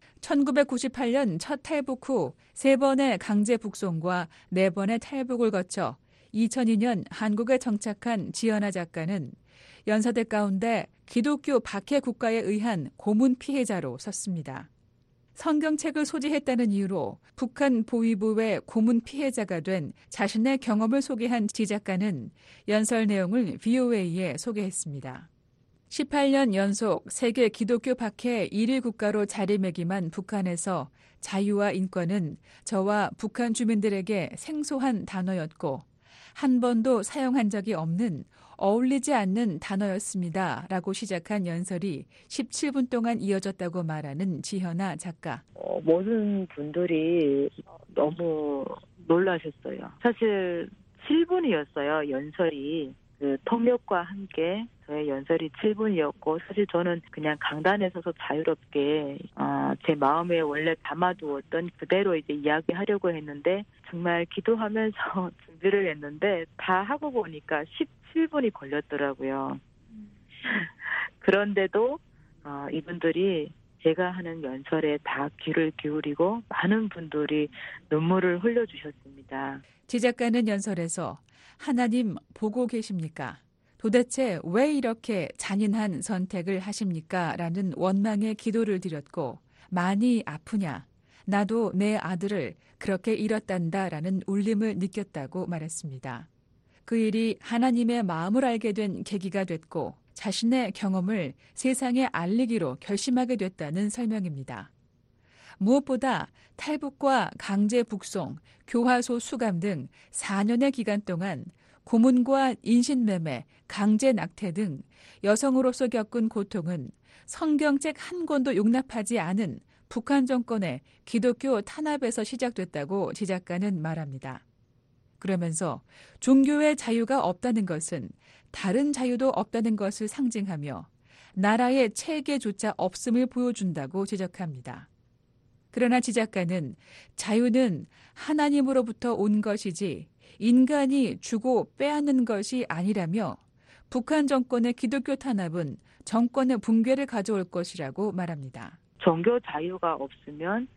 1998년 첫 탈북 후 3번의 강제 북송과 4번의 탈북을 거쳐 2002년 한국에 정착한 지연아 작가는 연사들 가운데 기독교 박해 국가에 의한 고문 피해자로 섰습니다. 성경책을 소지했다는 이유로 북한 보위부의 고문 피해자가 된 자신의 경험을 소개한 지 작가는 연설 내용을 VOA에 소개했습니다. 18년 연속 세계 기독교 박해 1위 국가로 자리매김한 북한에서 자유와 인권은 저와 북한 주민들에게 생소한 단어였고 한 번도 사용한 적이 없는 어울리지 않는 단어였습니다. 라고 시작한 연설이 17분 동안 이어졌다고 말하는 지현아 작가. 모든 분들이 너무 놀라셨어요. 사실 7분이었어요, 연설이. 그 통역과 함께 저의 연설이 7분이었고 사실 저는 그냥 강단에 서서 자유롭게 제 마음에 원래 담아두었던 그대로 이제 이야기하려고 했는데 정말 기도하면서 준비를 했는데 다 하고 보니까 17분이 걸렸더라고요. 그런데도 이분들이 제가 하는 연설에 다 귀를 기울이고 많은 분들이 눈물을 흘려주셨습니다. 지 작가는 연설에서 하나님 보고 계십니까? 도대체 왜 이렇게 잔인한 선택을 하십니까? 라는 원망의 기도를 드렸고 많이 아프냐? 나도 내 아들을 그렇게 잃었단다 라는 울림을 느꼈다고 말했습니다. 그 일이 하나님의 마음을 알게 된 계기가 됐고 자신의 경험을 세상에 알리기로 결심하게 됐다는 설명입니다. 무엇보다 탈북과 강제 북송, 교화소 수감 등 4년의 기간 동안 고문과 인신매매, 강제 낙태 등 여성으로서 겪은 고통은 성경책 한 권도 용납하지 않은 북한 정권의 기독교 탄압에서 시작됐다고 지 작가는 말합니다. 그러면서 종교의 자유가 없다는 것은 다른 자유도 없다는 것을 상징하며 나라의 체계조차 없음을 보여준다고 지적합니다. 그러나 지 작가는 자유는 하나님으로부터 온 것이지 인간이 주고 빼앗는 것이 아니라며 북한 정권의 기독교 탄압은 정권의 붕괴를 가져올 것이라고 말합니다. 종교 자유가 없으면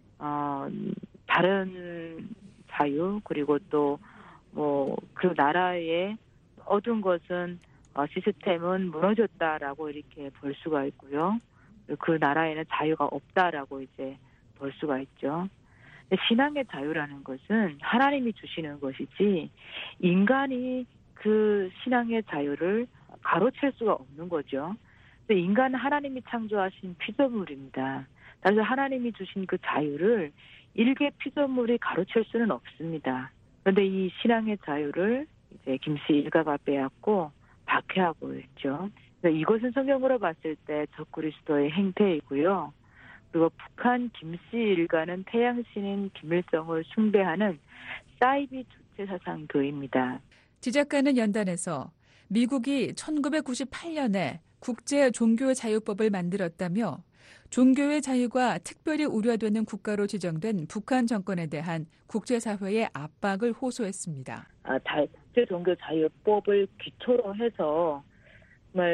다른 자유 그리고 또 그 나라의 어두운 것은 시스템은 무너졌다라고 이렇게 볼 수가 있고요. 그 나라에는 자유가 없다라고 이제 볼 수가 있죠. 신앙의 자유라는 것은 하나님이 주시는 것이지 인간이 그 신앙의 자유를 가로챌 수가 없는 거죠. 인간은 하나님이 창조하신 피조물입니다. 따라서 하나님이 주신 그 자유를 일개 피조물이 가로챌 수는 없습니다. 그런데 이 신앙의 자유를 이제 김씨 일가가 빼앗고 박해하고 있죠. 이것은 성경으로 봤을 때 적그리스도의 행태이고요. 그리고 북한 김씨 일가는 태양신인 김일성을 숭배하는 사이비 주체 사상교입니다. 지 작가는 연단에서 미국이 1998년에 국제종교자유법을 만들었다며 종교의 자유가 특별히 우려되는 국가로 지정된 북한 정권에 대한 국제사회의 압박을 호소했습니다. 국제종교자유법을 기초로 해서 정말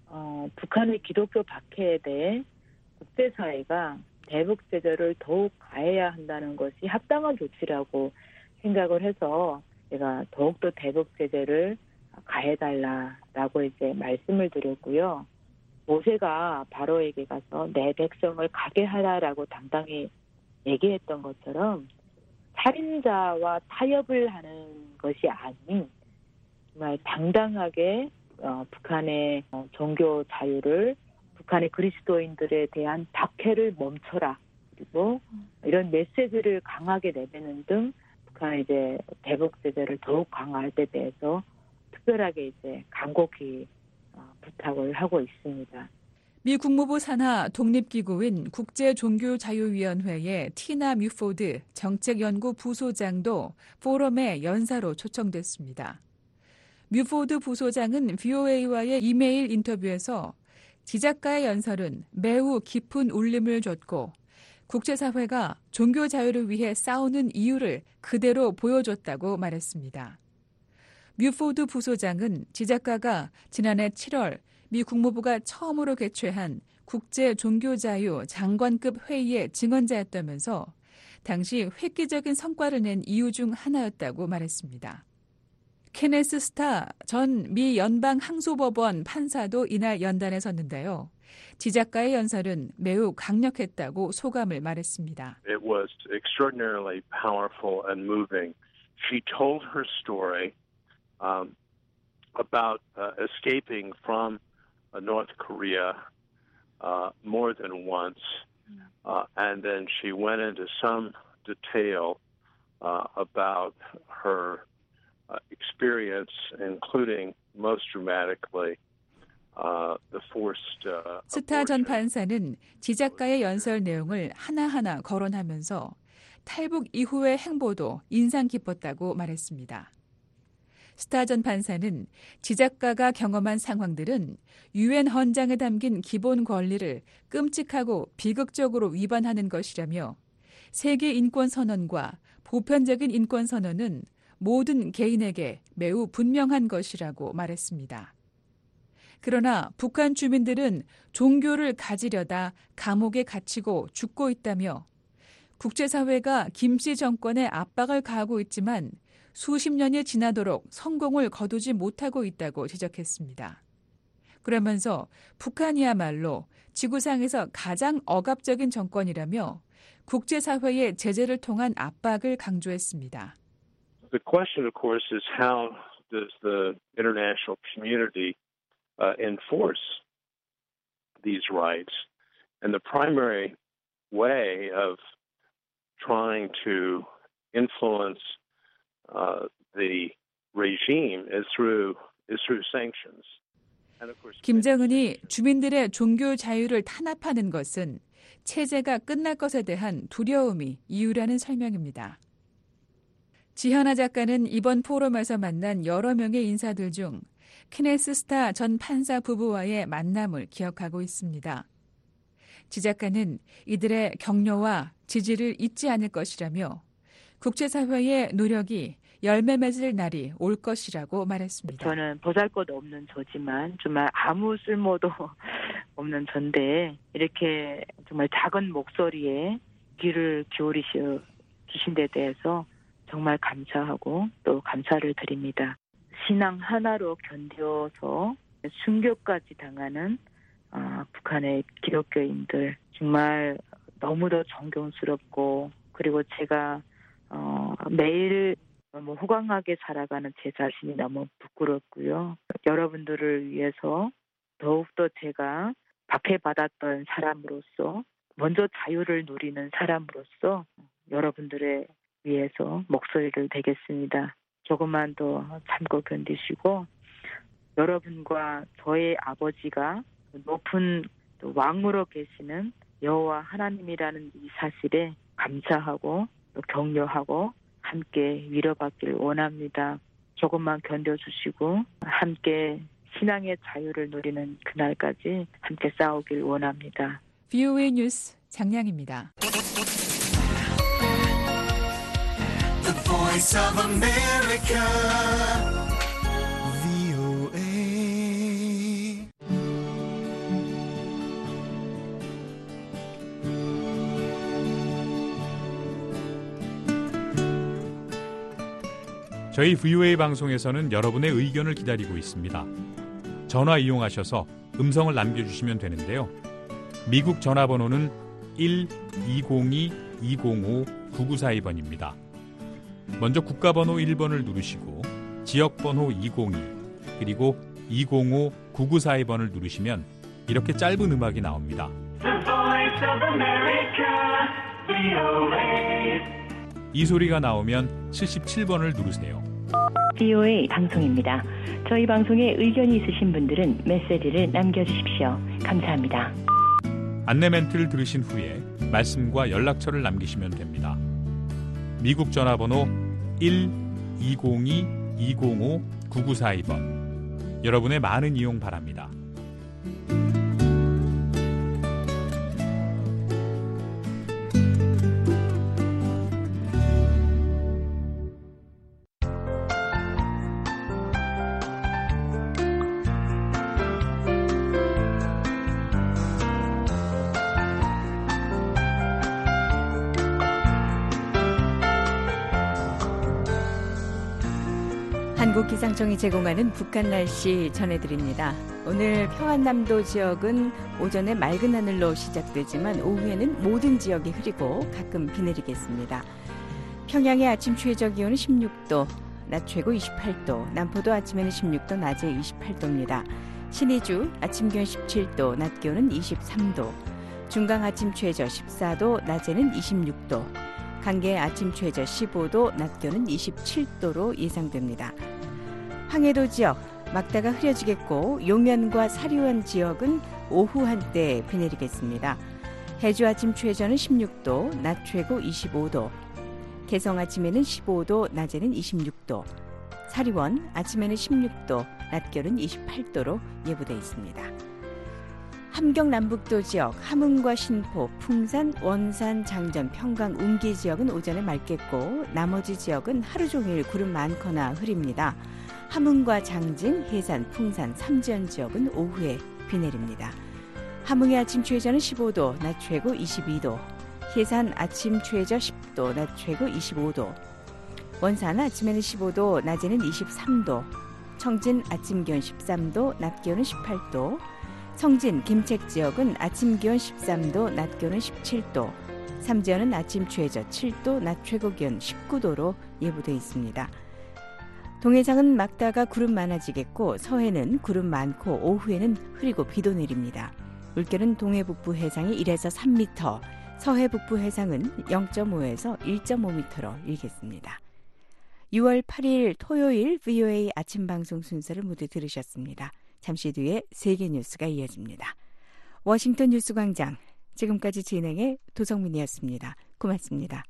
북한의 기독교 박해에 대해 국제사회가 대북 제재를 더욱 가해야 한다는 것이 합당한 조치라고 생각을 해서 제가 더욱더 대북 제재를 가해달라라고 이제 말씀을 드렸고요. 모세가 바로에게 가서 내 백성을 가게 하라라고 당당히 얘기했던 것처럼 살인자와 타협을 하는 것이 아닌 정말 당당하게 북한의 종교 자유를 북한의 그리스도인들에 대한 박해를 멈춰라. 그리고 이런 메시지를 강하게 내뱉는 등 북한의 이제 대북 제재를 더욱 강화할 때 대해서 특별하게 이제 간곡히 부탁을 하고 있습니다. 미 국무부 산하 독립기구인 국제종교자유위원회의 티나 뮤포드 정책연구 부소장도 포럼에 연사로 초청됐습니다. 뮤포드 부소장은 VOA와의 이메일 인터뷰에서 지작가의 연설은 매우 깊은 울림을 줬고 국제사회가 종교 자유를 위해 싸우는 이유를 그대로 보여줬다고 말했습니다. 뮤포드 부소장은 지작가가 지난해 7월 미 국무부가 처음으로 개최한 국제종교자유 장관급 회의의 증언자였다면서 당시 획기적인 성과를 낸 이유 중 하나였다고 말했습니다. 케네스 스타 전 미 연방항소법원 판사도 이날 연단에 섰는데요. 지작가의 연설은 매우 강력했다고 소감을 말했습니다. It was extraordinarily powerful and moving. She told her story about escaping from North Korea more than once, and then she went into some detail about her experience, including most dramatically the forced 스타 전 판사는 지작가의 연설 내용을 하나하나 거론하면서 탈북 이후의 행보도 인상 깊었다고 말했습니다. 스타 전 판사는 지작가가 경험한 상황들은 유엔 헌장에 담긴 기본 권리를 끔찍하고 비극적으로 위반하는 것이라며 세계 인권 선언과 보편적인 인권 선언은 모든 개인에게 매우 분명한 것이라고 말했습니다. 그러나 북한 주민들은 종교를 가지려다 감옥에 갇히고 죽고 있다며 국제사회가 김씨 정권에 압박을 가하고 있지만 수십 년이 지나도록 성공을 거두지 못하고 있다고 지적했습니다. 그러면서 북한이야말로 지구상에서 가장 억압적인 정권이라며 국제사회의 제재를 통한 압박을 강조했습니다. The question, of course, is how does the international community enforce these rights? And the primary way of trying to influence the regime is through sanctions. 김정은이 주민들의 종교 자유를 탄압하는 것은 체제가 끝날 것에 대한 두려움이 이유라는 설명입니다. 지현아 작가는 이번 포럼에서 만난 여러 명의 인사들 중 케네스 스타 전 판사 부부와의 만남을 기억하고 있습니다. 지 작가는 이들의 격려와 지지를 잊지 않을 것이라며 국제사회의 노력이 열매 맺을 날이 올 것이라고 말했습니다. 저는 보잘것없는 저지만 정말 아무 쓸모도 없는 전데 이렇게 정말 작은 목소리에 귀를 기울이셔 주신 데 대해서 정말 감사하고 또 감사를 드립니다. 신앙 하나로 견뎌서 순교까지 당하는 북한의 기독교인들 정말 너무도 존경스럽고 그리고 제가 매일 너무 호강하게 살아가는 제 자신이 너무 부끄럽고요. 여러분들을 위해서 더욱더 제가 박해받았던 사람으로서 먼저 자유를 누리는 사람으로서 여러분들의 위해서 목소리를 대겠습니다. 조금만 더 참고 견디시고 여러분과 저의 아버지가 높은 왕으로 계시는 여호와 하나님이라는 이 사실에 감사하고 또 격려하고 함께 위로받길 원합니다. 조금만 견뎌주시고 함께 신앙의 자유를 누리는 그날까지 함께 싸우길 원합니다. VOA 뉴스 장량입니다. The Voice of America, VOA. 저희 VOA 방송에서는 여러분의 의견을 기다리고 있습니다. 전화 이용하셔서 음성을 남겨주시면 되는데요. 미국 전화번호는 1-202-205-9942번입니다. 먼저 국가번호 1번을 누르시고 지역번호 202 그리고 205-9942번을 누르시면 이렇게 짧은 음악이 나옵니다. 이 소리가 나오면 77번을 누르세요. VOA 방송입니다. 저희 방송에 의견이 있으신 분들은 메시지를 남겨주십시오. 감사합니다. 안내 멘트를 들으신 후에 말씀과 연락처를 남기시면 됩니다. 미국 전화번호 1-202-205-9942번. 여러분의 많은 이용 바랍니다. 한국기상청이 제공하는 북한 날씨 전해드립니다. 오늘 평안남도 지역은 오전에 맑은 하늘로 시작되지만 오후에는 모든 지역이 흐리고 가끔 비 내리겠습니다. 평양의 아침 최저 기온은 16도, 낮 최고 28도, 남포도 아침에는 16도, 낮에 28도입니다. 신의주 아침 기온 17도, 낮 기온은 23도, 중강 아침 최저 14도, 낮에는 26도, 강계 아침 최저 15도, 낮 기온은 27도로 예상됩니다. 황해도 지역 막다가 흐려지겠고 용현과 사리원 지역은 오후 한때 비 내리겠습니다. 해주 아침 최저는 16도, 낮 최고 25도, 개성 아침에는 15도, 낮에는 26도, 사리원 아침에는 16도, 낮 기온은 28도로 예보돼 있습니다. 함경 남북도 지역 함흥과 신포, 풍산, 원산, 장전, 평강, 운기 지역은 오전에 맑겠고 나머지 지역은 하루 종일 구름 많거나 흐립니다. 함흥과 장진, 해산, 풍산, 삼지연 지역은 오후에 비 내립니다. 함흥의 아침 최저는 15도, 낮 최고 22도, 해산 아침 최저 10도, 낮 최고 25도, 원산 아침에는 15도, 낮에는 23도, 청진 아침 기온 13도, 낮 기온은 18도, 성진, 김책 지역은 아침 기온 13도, 낮 기온은 17도, 삼지연은 아침 최저 7도, 낮 최고 기온 19도로 예보되어 있습니다. 동해상은 막다가 구름 많아지겠고 서해는 구름 많고 오후에는 흐리고 비도 내립니다. 물결은 동해 북부 해상이 1에서 3m, 서해 북부 해상은 0.5에서 1.5m로 일겠습니다. 6월 8일 토요일 VOA 아침 방송 순서를 모두 들으셨습니다. 잠시 뒤에 세계 뉴스가 이어집니다. 워싱턴 뉴스광장, 지금까지 진행의 도성민이었습니다. 고맙습니다.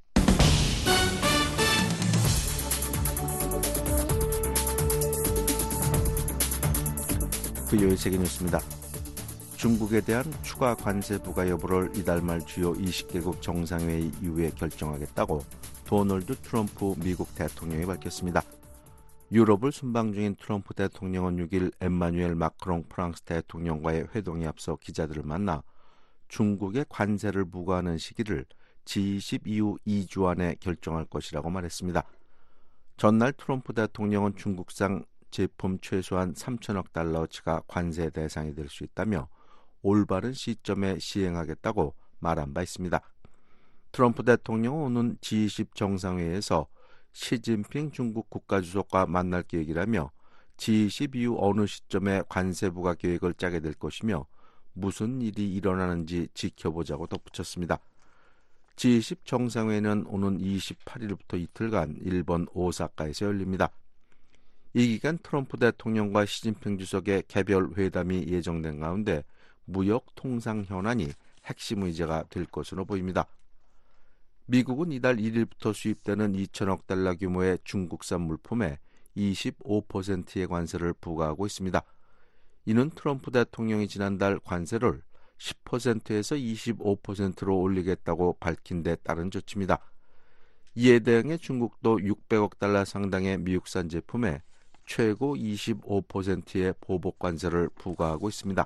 VOA 세계 뉴스입니다. 중국에 대한 추가 관세 부과 여부를 이달 말 주요 20개국 정상회의 이후에 결정하겠다고 도널드 트럼프 미국 대통령이 밝혔습니다. 유럽을 순방 중인 트럼프 대통령은 6일 엠마뉴엘 마크롱 프랑스 대통령과의 회동에 앞서 기자들을 만나 중국에 관세를 부과하는 시기를 G20 이후 2주 안에 결정할 것이라고 말했습니다. 전날 트럼프 대통령은 중국산 제품 최소한 3천억 달러치가 관세 대상이 될 수 있다며 올바른 시점에 시행하겠다고 말한 바 있습니다. 트럼프 대통령은 오는 G20 정상회의에서 시진핑 중국 국가주석과 만날 계획이라며 G20 이후 어느 시점에 관세 부과 계획을 짜게 될 것이며 무슨 일이 일어나는지 지켜보자고 덧붙였습니다. G20 정상회의는 오는 28일부터 이틀간 일본 오사카에서 열립니다. 이 기간 트럼프 대통령과 시진핑 주석의 개별 회담이 예정된 가운데 무역 통상 현안이 핵심 의제가 될 것으로 보입니다. 미국은 이달 1일부터 수입되는 2천억 달러 규모의 중국산 물품에 25%의 관세를 부과하고 있습니다. 이는 트럼프 대통령이 지난달 관세를 10%에서 25%로 올리겠다고 밝힌 데 따른 조치입니다. 이에 대응해 중국도 600억 달러 상당의 미국산 제품에 최고 25%의 보복 관세를 부과하고 있습니다.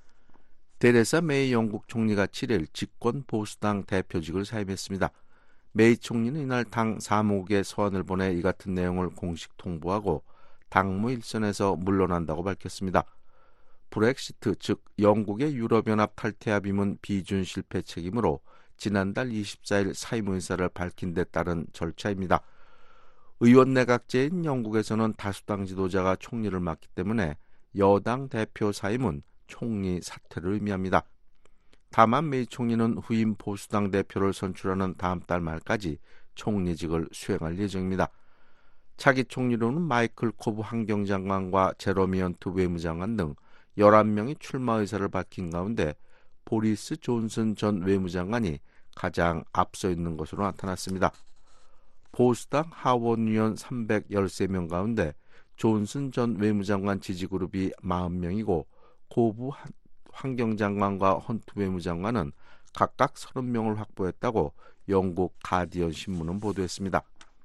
테레사 메이 영국 총리가 7일 집권 보수당 대표직을 사임했습니다. 메이 총리는 이날 당 사무국에 서한을 보내 이 같은 내용을 공식 통보하고 당무 일선에서 물러난다고 밝혔습니다. 브렉시트, 즉 영국의 유럽연합 탈퇴 합의문 비준 실패 책임으로 지난달 24일 사의무인사를 밝힌 데 따른 절차입니다. 의원 내각제인 영국에서는 다수당 지도자가 총리를 맡기 때문에 여당 대표 사임은 총리 사퇴를 의미합니다. 다만 메이 총리는 후임 보수당 대표를 선출하는 다음 달 말까지 총리직을 수행할 예정입니다. 차기 총리로는 마이클 코브 환경장관과 제러미 헌트 외무장관 등 11명이 출마 의사를 밝힌 가운데 보리스 존슨 전 외무장관이 가장 앞서 있는 것으로 나타났습니다. 보수당 하원의원 313명 가운데 존슨 전 외무장관 지지그룹이 40명이고 코브 환경장관과 헌트 외무장관은 각각 30명을 확보했다고 영국 가디언 신문은 보도했습니다.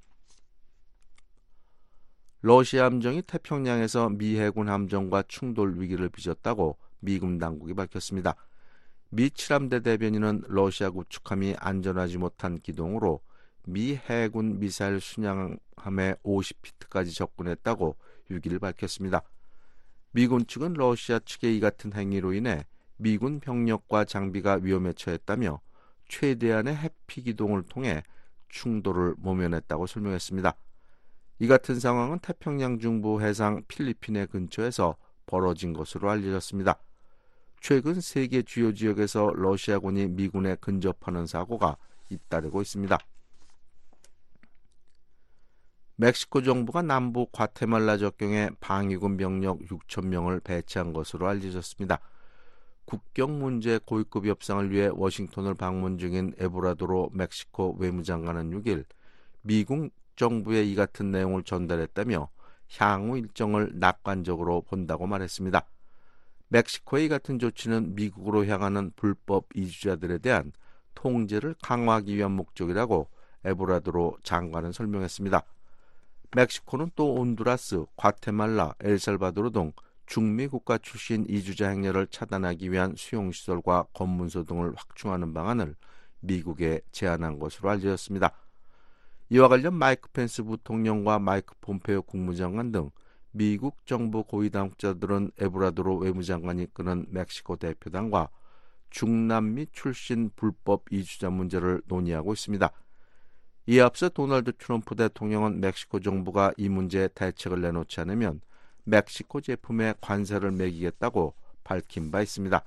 러시아 함정이 태평양에서 미 해군 함정과 충돌 위기를 빚었다고 미군 당국이 밝혔습니다. 미 7함대 대변인은 러시아 구축함이 안전하지 못한 기동으로 미 해군 미사일 순양함에 50피트까지 접근했다고 6일 밝혔습니다. 미군 측은 러시아 측의 이 같은 행위로 인해 미군 병력과 장비가 위험에 처했다며 최대한의 해피 기동을 통해 충돌을 모면했다고 설명했습니다. 이 같은 상황은 태평양 중부 해상 필리핀의 근처에서 벌어진 것으로 알려졌습니다. 최근 세계 주요 지역에서 러시아군이 미군에 근접하는 사고가 잇따르고 있습니다. 멕시코 정부가 남부 과테말라 접경에 방위군 병력 6,000명을 배치한 것으로 알려졌습니다. 국경 문제 고위급 협상을 위해 워싱턴을 방문 중인 에브라도로 멕시코 외무장관은 6일 미국 정부에 이 같은 내용을 전달했다며 향후 일정을 낙관적으로 본다고 말했습니다. 멕시코의 이 같은 조치는 미국으로 향하는 불법 이주자들에 대한 통제를 강화하기 위한 목적이라고 에브라도로 장관은 설명했습니다. 멕시코는 또 온두라스, 과테말라, 엘살바도르 등 중미 국가 출신 이주자 행렬을 차단하기 위한 수용시설과 검문소 등을 확충하는 방안을 미국에 제안한 것으로 알려졌습니다. 이와 관련 마이크 펜스 부통령과 마이크 폼페오 국무장관 등 미국 정부 고위 당국자들은 에브라도로 외무장관이 이끄는 멕시코 대표단과 중남미 출신 불법 이주자 문제를 논의하고 있습니다. 이에 앞서 도널드 트럼프 대통령은 멕시코 정부가 이 문제에 대책을 내놓지 않으면 멕시코 제품에 관세를 매기겠다고 밝힌 바 있습니다.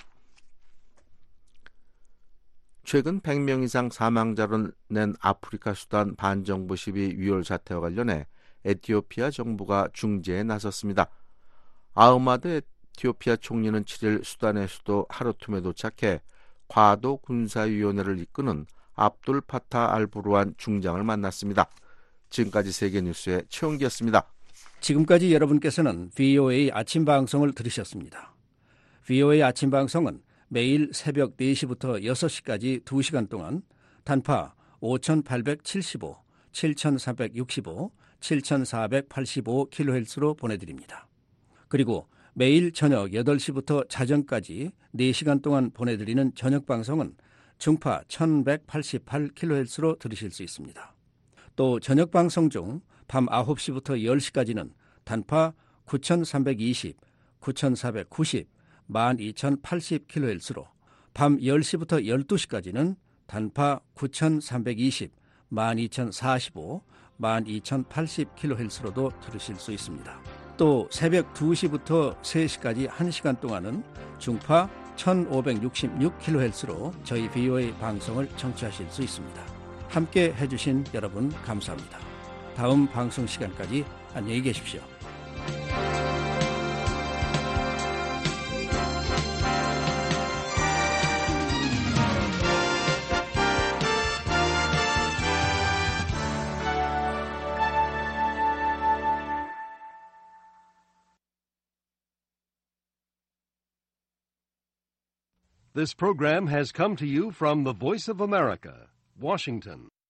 최근 100명 이상 사망자를 낸 아프리카 수단 반정부 시위 위월 사태와 관련해 에티오피아 정부가 중재에 나섰습니다. 아흐마드 에티오피아 총리는 7일 수단의 수도 하르툼에 도착해 과도 군사위원회를 이끄는 압둘 파타 알부르한 중장을 만났습니다. 지금까지 세계뉴스의 최원기였습니다. 지금까지 여러분께서는 VOA 아침 방송을 들으셨습니다. VOA 아침 방송은 매일 새벽 4시부터 6시까지 2시간 동안 단파 5875, 7365, 7485kHz로 보내드립니다. 그리고 매일 저녁 8시부터 자정까지 4시간 동안 보내드리는 저녁 방송은 중파 1188kHz로 들으실 수 있습니다. 또 저녁 방송 중 밤 9시부터 10시까지는 단파 9320, 9490, 12080kHz로 밤 10시부터 12시까지는 단파 9320, 12045, 12080kHz로도 들으실 수 있습니다. 또 새벽 2시부터 3시까지 1시간 동안은 중파 1566kHz로 저희 VOA 방송을 청취하실 수 있습니다. 함께 해주신 여러분 감사합니다. 다음 방송 시간까지 안녕히 계십시오. This program has come to you from the Voice of America, Washington.